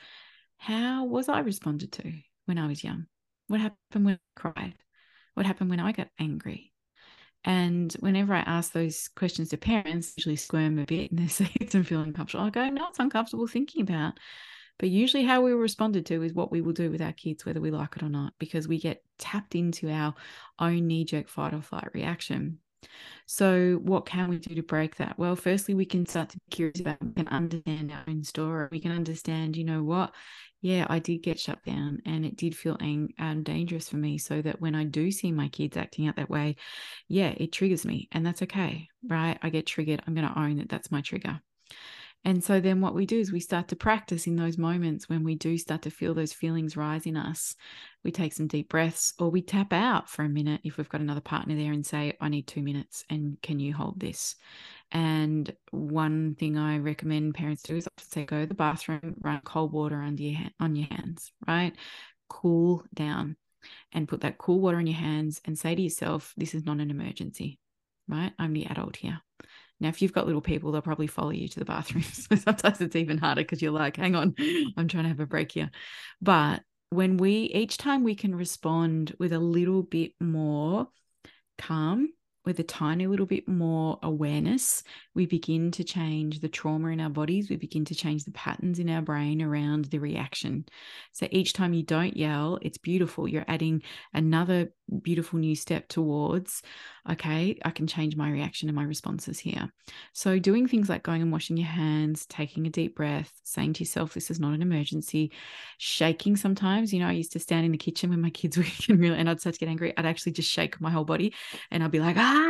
how was I responded to when I was young? What happened when I cried? What happened when I got angry? And whenever I ask those questions to parents, usually squirm a bit and they say it's I'm feeling uncomfortable. I go, no, it's uncomfortable thinking about. But usually how we were responded to is what we will do with our kids, whether we like it or not, because we get tapped into our own knee-jerk fight or flight reaction. So what can we do to break that? Well, firstly, we can start to be curious about, we can understand our own story. We can understand, you know what, yeah, I did get shut down and it did feel ang- um, dangerous for me, so that when I do see my kids acting out that way, yeah, it triggers me, and that's okay, right? I get triggered. I'm going to own that that's my trigger. And so then what we do is we start to practice in those moments when we do start to feel those feelings rise in us. We take some deep breaths, or we tap out for a minute if we've got another partner there and say, I need two minutes and can you hold this? And one thing I recommend parents do is often say, go to the bathroom, run cold water under your ha- on your hands, right? Cool down and put that cool water in your hands and say to yourself, this is not an emergency, right? I'm the adult here. Now, if you've got little people, they'll probably follow you to the bathroom. So sometimes it's even harder because you're like, hang on, I'm trying to have a break here. But when we, each time we can respond with a little bit more calm, with a tiny little bit more awareness, we begin to change the trauma in our bodies. We begin to change the patterns in our brain around the reaction. So each time you don't yell, it's beautiful. You're adding another beautiful new step towards, okay, I can change my reaction and my responses here. So doing things like going and washing your hands, taking a deep breath, saying to yourself, this is not an emergency, shaking sometimes. You know, I used to stand in the kitchen when my kids were getting really, and I'd start to get angry. I'd actually just shake my whole body and I'd be like, ah,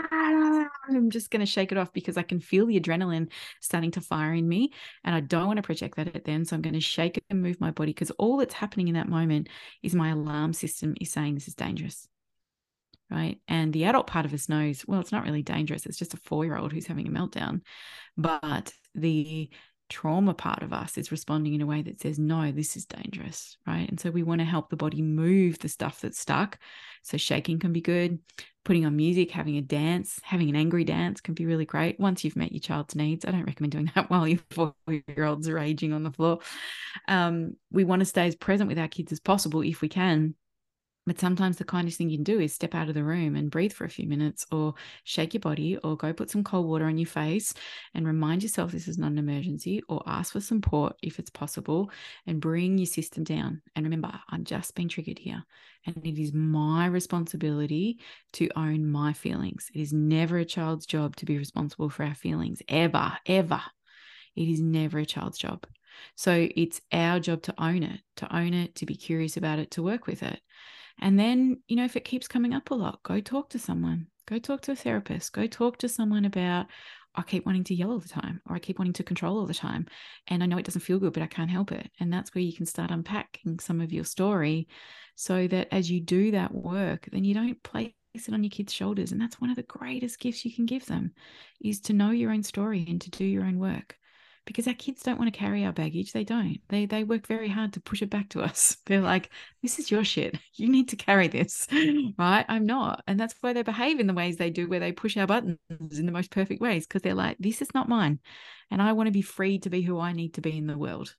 I'm just going to shake it off because I can feel the adrenaline starting to fire in me and I don't want to project that at them. So I'm going to shake it and move my body, because all that's happening in that moment is my alarm system is saying this is dangerous, right? And the adult part of us knows, well, it's not really dangerous. It's just a four-year-old who's having a meltdown. But the trauma part of us is responding in a way that says, no, this is dangerous, right? And so we want to help the body move the stuff that's stuck. So shaking can be good. Putting on music, having a dance, having an angry dance can be really great once you've met your child's needs. I don't recommend doing that while your four-year-old's are raging on the floor. Um, we want to stay as present with our kids as possible if we can. But sometimes the kindest thing you can do is step out of the room and breathe for a few minutes, or shake your body, or go put some cold water on your face and remind yourself this is not an emergency, or ask for support if it's possible, and bring your system down. And remember, I'm just being triggered here. And it is my responsibility to own my feelings. It is never a child's job to be responsible for our feelings, ever, ever. It is never a child's job. So it's our job to own it, to own it, to be curious about it, to work with it. And then, you know, if it keeps coming up a lot, go talk to someone, go talk to a therapist, go talk to someone about, I keep wanting to yell all the time, or I keep wanting to control all the time. And I know it doesn't feel good, but I can't help it. And that's where you can start unpacking some of your story, so that as you do that work, then you don't place it on your kids' shoulders. And that's one of the greatest gifts you can give them, is to know your own story and to do your own work. Because our kids don't want to carry our baggage. They don't. They they work very hard to push it back to us. They're like, this is your shit. You need to carry this, right? I'm not. And that's why they behave in the ways they do, where they push our buttons in the most perfect ways, because they're like, this is not mine. And I want to be free to be who I need to be in the world.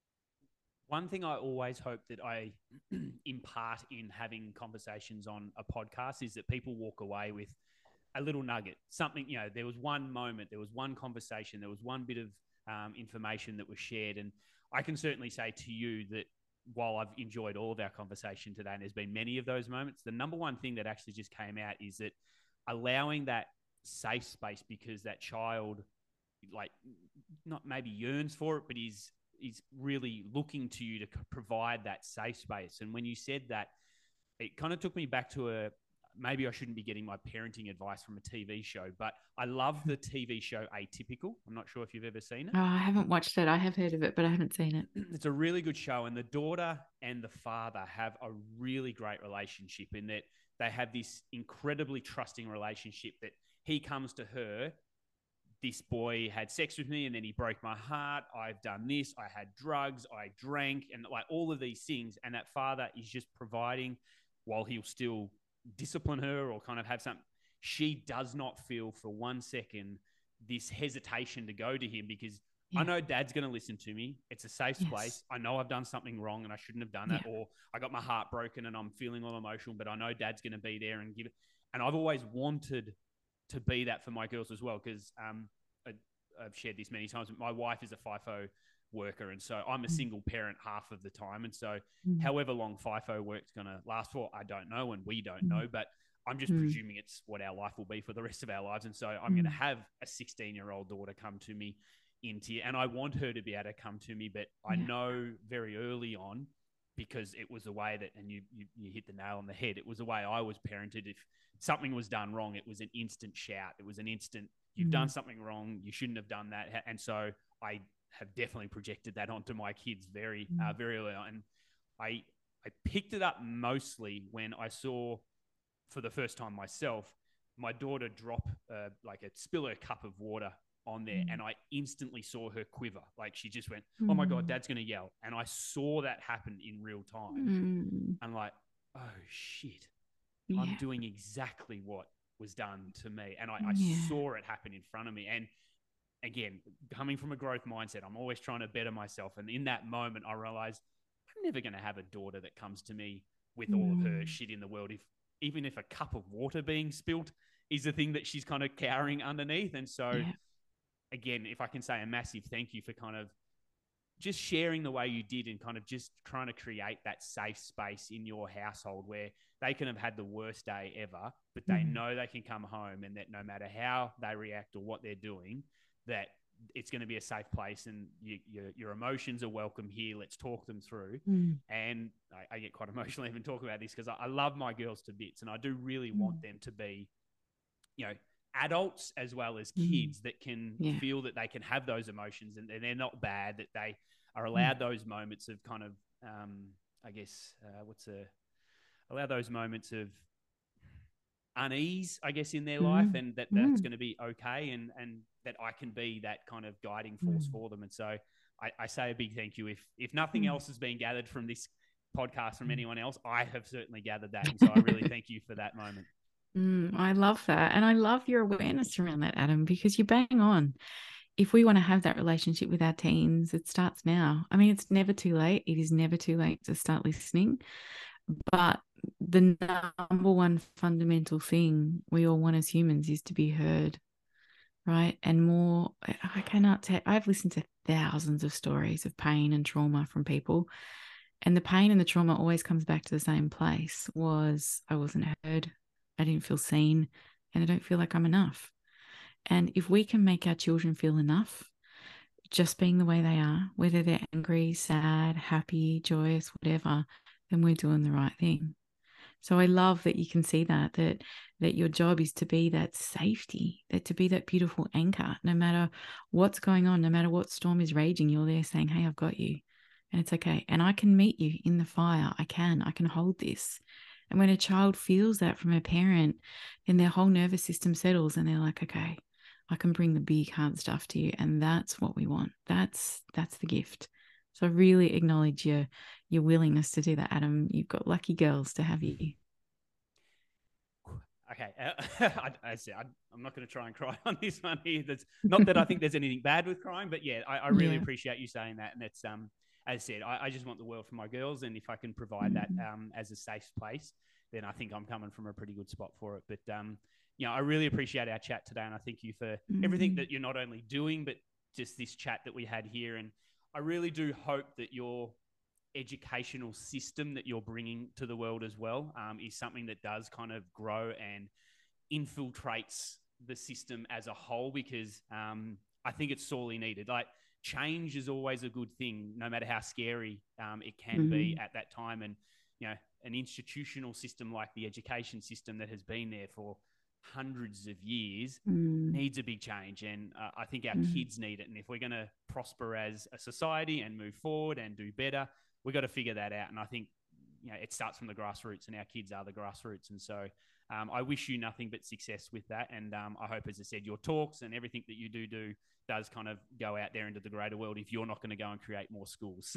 One thing I always hope that I impart in having conversations on a podcast is that people walk away with a little nugget, something, you know, there was one moment, there was one conversation, there was one bit of um, information that was shared. And I can certainly say to you that while I've enjoyed all of our conversation today, and there's been many of those moments, the number one thing that actually just came out is that allowing that safe space, because that child, like, not maybe yearns for it, but is is really looking to you to provide that safe space. And when you said that, it kind of took me back to a, maybe I shouldn't be getting my parenting advice from a T V show, but I love the T V show Atypical. I'm not sure if you've ever seen it. Oh, I haven't watched it. I have heard of it, but I haven't seen it. It's a really good show. And the daughter and the father have a really great relationship, in that they have this incredibly trusting relationship that he comes to her, this boy had sex with me and then he broke my heart. I've done this. I had drugs. I drank, and like all of these things. And that father is just providing, while he'll still discipline her or kind of have something. She does not feel for one second this hesitation to go to him, because yeah. I know dad's going to listen to me. It's a safe yes. place. I know I've done something wrong and I shouldn't have done that. Yeah. Or I got my heart broken and I'm feeling all emotional, but I know dad's going to be there and give it. and I've always wanted to be that for my girls as well, because um, I, I've shared this many times. My wife is a FIFO worker, and so I'm a single parent half of the time. And so Mm. however long FIFO work's going to last for, I don't know, and we don't Mm. know, but I'm just Mm. presuming it's what our life will be for the rest of our lives. And so I'm Mm. going to have a sixteen-year-old daughter come to me in tears, and I want her to be able to come to me, but I Yeah. know very early on, because it was the way that, and you, you you hit the nail on the head, it was the way I was parented. If something was done wrong, it was an instant shout. It was an instant, you've Mm. done something wrong, you shouldn't have done that. And so I have definitely projected that onto my kids very, Mm. uh, very early on. And I, I picked it up mostly when I saw, for the first time myself, my daughter drop uh, like a spill her cup of water on there, Mm. and I instantly saw her quiver. Like she just went, oh my God, Dad's going to yell. And I saw that happen in real time. Mm. And like, oh shit, Yeah. I'm doing exactly what was done to me. And I, I Yeah. saw it happen in front of me. And again, coming from a growth mindset, I'm always trying to better myself. And in that moment, I realized I'm never going to have a daughter that comes to me with all of her Mm. shit in the world. If even if a cup of water being spilt is the thing that she's kind of cowering underneath. And so Yeah. again, if I can say a massive thank you for kind of just sharing the way you did, and kind of just trying to create that safe space in your household where they can have had the worst day ever, but they Mm. know they can come home, and that no matter how they react or what they're doing, that it's going to be a safe place, and you, your, your emotions are welcome here. Let's talk them through. Mm. And I, I get quite emotional even talking about this, because I, I love my girls to bits, and I do really Mm. want them to be, you know, adults as well as Mm. kids that can Yeah. feel that they can have those emotions, and they're not bad, that they are Mm. allowed those moments of kind of, um, I guess, uh, what's a, allow those moments of unease, I guess, in their Mm. life, and that that's Mm. going to be okay, and, and that I can be that kind of guiding force Mm. for them. And so I, I say a big thank you. If, if nothing Mm. else has been gathered from this podcast from Mm. anyone else, I have certainly gathered that. And so I really thank you for that moment. Mm, I love that. And I love your awareness around that, Adam, because you bang on. If we want to have that relationship with our teens, it starts now. I mean, it's never too late. It is never too late to start listening. But the number one fundamental thing we all want as humans is to be heard, right? And more, I cannot tell, I've listened to thousands of stories of pain and trauma from people. And the pain and the trauma always comes back to the same place: was I wasn't heard, I didn't feel seen, and I don't feel like I'm enough. And if we can make our children feel enough, just being the way they are, whether they're angry, sad, happy, joyous, whatever, then we're doing the right thing. So I love that you can see that, that, that your job is to be that safety, that to be that beautiful anchor. No matter what's going on, no matter what storm is raging, you're there saying, hey, I've got you. And it's okay. And I can meet you in the fire. I can, I can hold this. And when a child feels that from a parent, then their whole nervous system settles, and they're like, okay, I can bring the big hard stuff to you. And that's what we want. That's, that's the gift. So I really acknowledge your, your willingness to do that, Adam. You've got lucky girls to have you. Okay, uh, I, I said I, I'm not going to try and cry on this one here. That's not that I think there's anything bad with crying, but yeah, I, I really Yeah. appreciate you saying that. And it's um, as I said, I, I just want the world for my girls, and if I can provide Mm-hmm. that um as a safe place, then I think I'm coming from a pretty good spot for it. But um, you know, I really appreciate our chat today, and I thank you for Mm-hmm. everything that you're not only doing, but just this chat that we had here. And I really do hope that your educational system that you're bringing to the world as well um, is something that does kind of grow and infiltrates the system as a whole, because um, I think it's sorely needed. Like, change is always a good thing, no matter how scary um, it can Mm-hmm. be at that time. And, you know, an institutional system like the education system that has been there for hundreds of years Mm-hmm. needs a big change. And uh, I think our Mm-hmm. kids need it. And if we're going to prosper as a society and move forward and do better, we've got to figure that out. And I think, you know, it starts from the grassroots, and our kids are the grassroots. And so um, I wish you nothing but success with that. And um, I hope, as I said, your talks and everything that you do do does kind of go out there into the greater world, if you're not going to go and create more schools.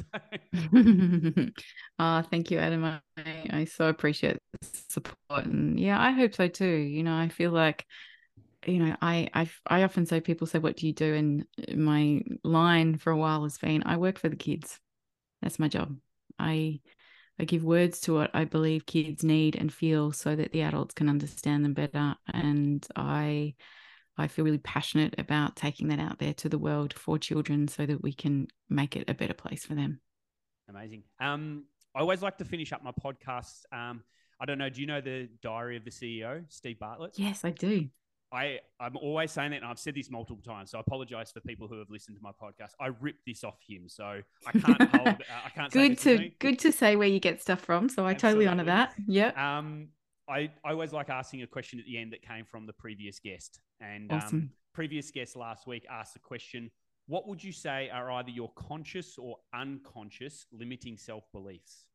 Oh, thank you, Adam. I, I so appreciate the support. And yeah, I hope so too. You know, I feel like, you know, I, I, I often say, people say, what do you do? And my line for a while has been, I work for the kids. That's my job. I, I give words to what I believe kids need and feel so that the adults can understand them better. And I I feel really passionate about taking that out there to the world for children so that we can make it a better place for them. Amazing. Um, I always like to finish up my podcasts. Um, I don't know. Do you know the Diary of the C E O, Steve Bartlett? Yes, I do. I, I'm always saying that, and I've said this multiple times, so I apologize for people who have listened to my podcast. I ripped this off him, so I can't hold. Uh, I can't. Good say this to good to say where you get stuff from. So I Absolutely. totally honor that. Yep. Um, I, I always like asking a question at the end that came from the previous guest, and Awesome. um, previous guest last week asked the question: what would you say are either your conscious or unconscious limiting self beliefs?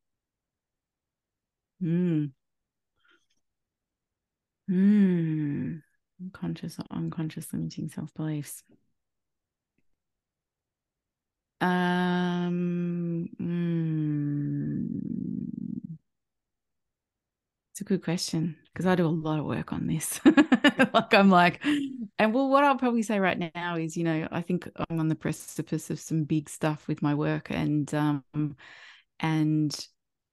Hmm. Hmm. Conscious or unconscious limiting self-beliefs. Um, mm, it's a good question because I do a lot of work on this. Like I'm like, and well, what I'll probably say right now is, you know, I think I'm on the precipice of some big stuff with my work, and um, and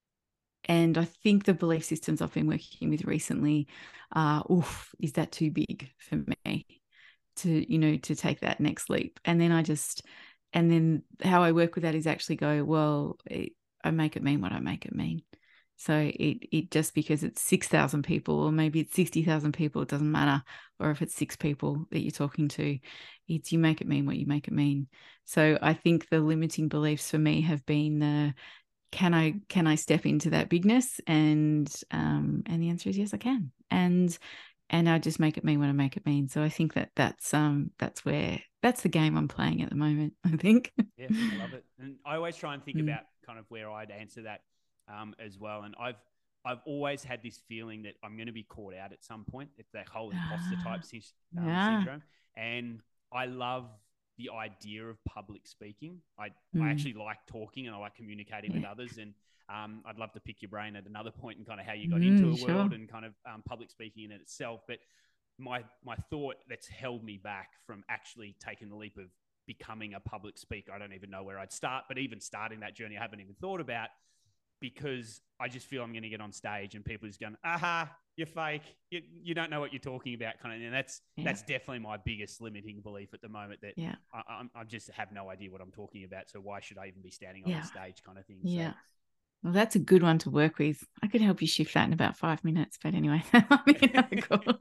and I think the belief systems I've been working with recently, uh, oof, is that too big for me to, you know, to take that next leap? And then I just, and then how I work with that is actually go, well, it, I make it mean what I make it mean. So it it just because it's six thousand people or maybe it's sixty thousand people, it doesn't matter. Or if it's six people that you're talking to, it's you make it mean what you make it mean. So I think the limiting beliefs for me have been the, can I can I step into that bigness? And um, and the answer is yes, I can. And and I just make it mean what I make it mean. So I think that that's um that's where that's the game I'm playing at the moment, I think. Yeah, I love it. And I always try and think Mm. about kind of where I'd answer that um, as well. And I've I've always had this feeling that I'm going to be caught out at some point. It's that whole imposter type sy- um, Yeah. syndrome. And I love the idea of public speaking. I, Mm. I actually like talking and I like communicating with Yeah. others. And um, I'd love to pick your brain at another point and kind of how you got into Mm, a sure. world and kind of um, public speaking in itself. But my my thought that's held me back from actually taking the leap of becoming a public speaker, I don't even know where I'd start, but even starting that journey, I haven't even thought about, because I just feel I'm going to get on stage and people are just going, aha, you're fake. You, you don't know what you're talking about. Kind of, and that's, Yeah. that's definitely my biggest limiting belief at the moment, that Yeah. I, I'm, I just have no idea what I'm talking about. So why should I even be standing on Yeah. the stage kind of thing? Yeah. So, Well, that's a good one to work with. I could help you shift that in about five minutes, but anyway, I mean, no, cool.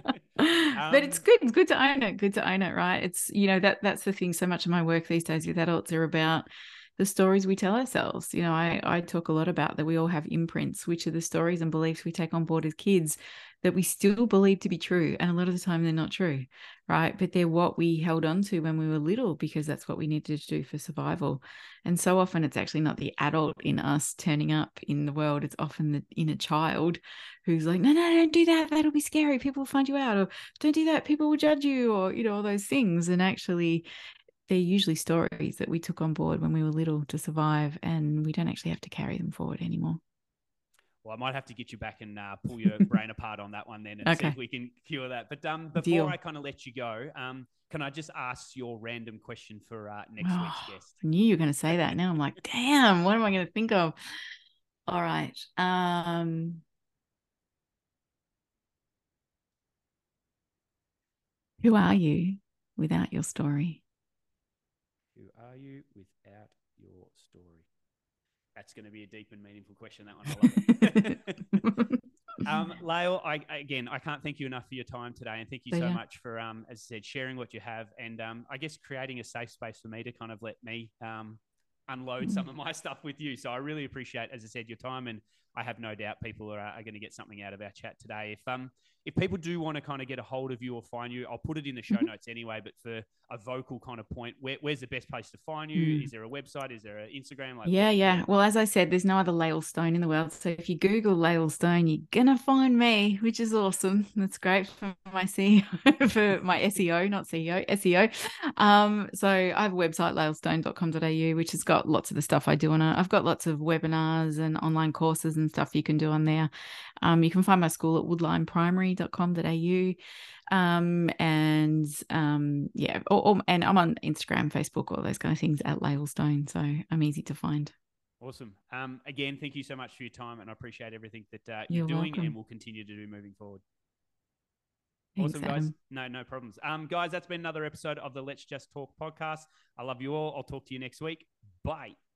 But it's Um, good. It's good to own it. Good to own it, right? It's, you know, that that's the thing. So much of my work these days with adults are about the stories we tell ourselves. You know, I I talk a lot about that we all have imprints, which are the stories and beliefs we take on board as kids that we still believe to be true. And a lot of the time they're not true, right? But they're what we held on to when we were little because that's what we needed to do for survival. And so often it's actually not the adult in us turning up in the world. It's often the inner child who's like, no, no, don't do that. That'll be scary. People will find you out. Or don't do that. People will judge you, or, you know, all those things. And actually, they're usually stories that we took on board when we were little to survive, and we don't actually have to carry them forward anymore. Well, I might have to get you back and uh, pull your brain apart on that one then and see Okay. if we can cure that. But um, before Deal. I kind of let you go, um, can I just ask your random question for uh, next Oh, week's guest? I knew you were going to say that. Now I'm like, damn, what am I going to think of? All right. Um, who are you without your story? Who are you without your story? That's going to be a deep and meaningful question, that one. I love it. um, Lael, I, again, I can't thank you enough for your time today. And thank you so Pleasure. much for, um, as I said, sharing what you have. And um, I guess creating a safe space for me to kind of let me um, unload some of my stuff with you. So I really appreciate, as I said, your time. And I have no doubt people are, are going to get something out of our chat today. If um if people do want to kind of get a hold of you or find you, I'll put it in the show Mhm. notes anyway. But for a vocal kind of point, where, where's the best place to find you? Mm. Is there a website? Is there an Instagram? Like, Yeah, where- yeah. where- Well, as I said, there's no other Lael Stone in the world. So if you Google Lael Stone, you're gonna find me, which is awesome. That's great for my C E O, for my S E O, not C E O, S E O. Um, so I have a website, lael stone dot com dot a u, which has got lots of the stuff I do on it. I've got lots of webinars and online courses and stuff you can do on there. Um, you can find my school at woodline primary dot com dot a u. Um, and um, yeah, or, or, and I'm on Instagram, Facebook, all those kind of things at Lael Stone. So I'm easy to find. Awesome. Um, again, thank you so much for your time, and I appreciate everything that uh, You're you're doing welcome. and will continue to do moving forward. Thanks, Awesome, guys. Adam. No, no problems. Um, guys, that's been another episode of the Let's Just Talk podcast. I love you all. I'll talk to you next week. Bye.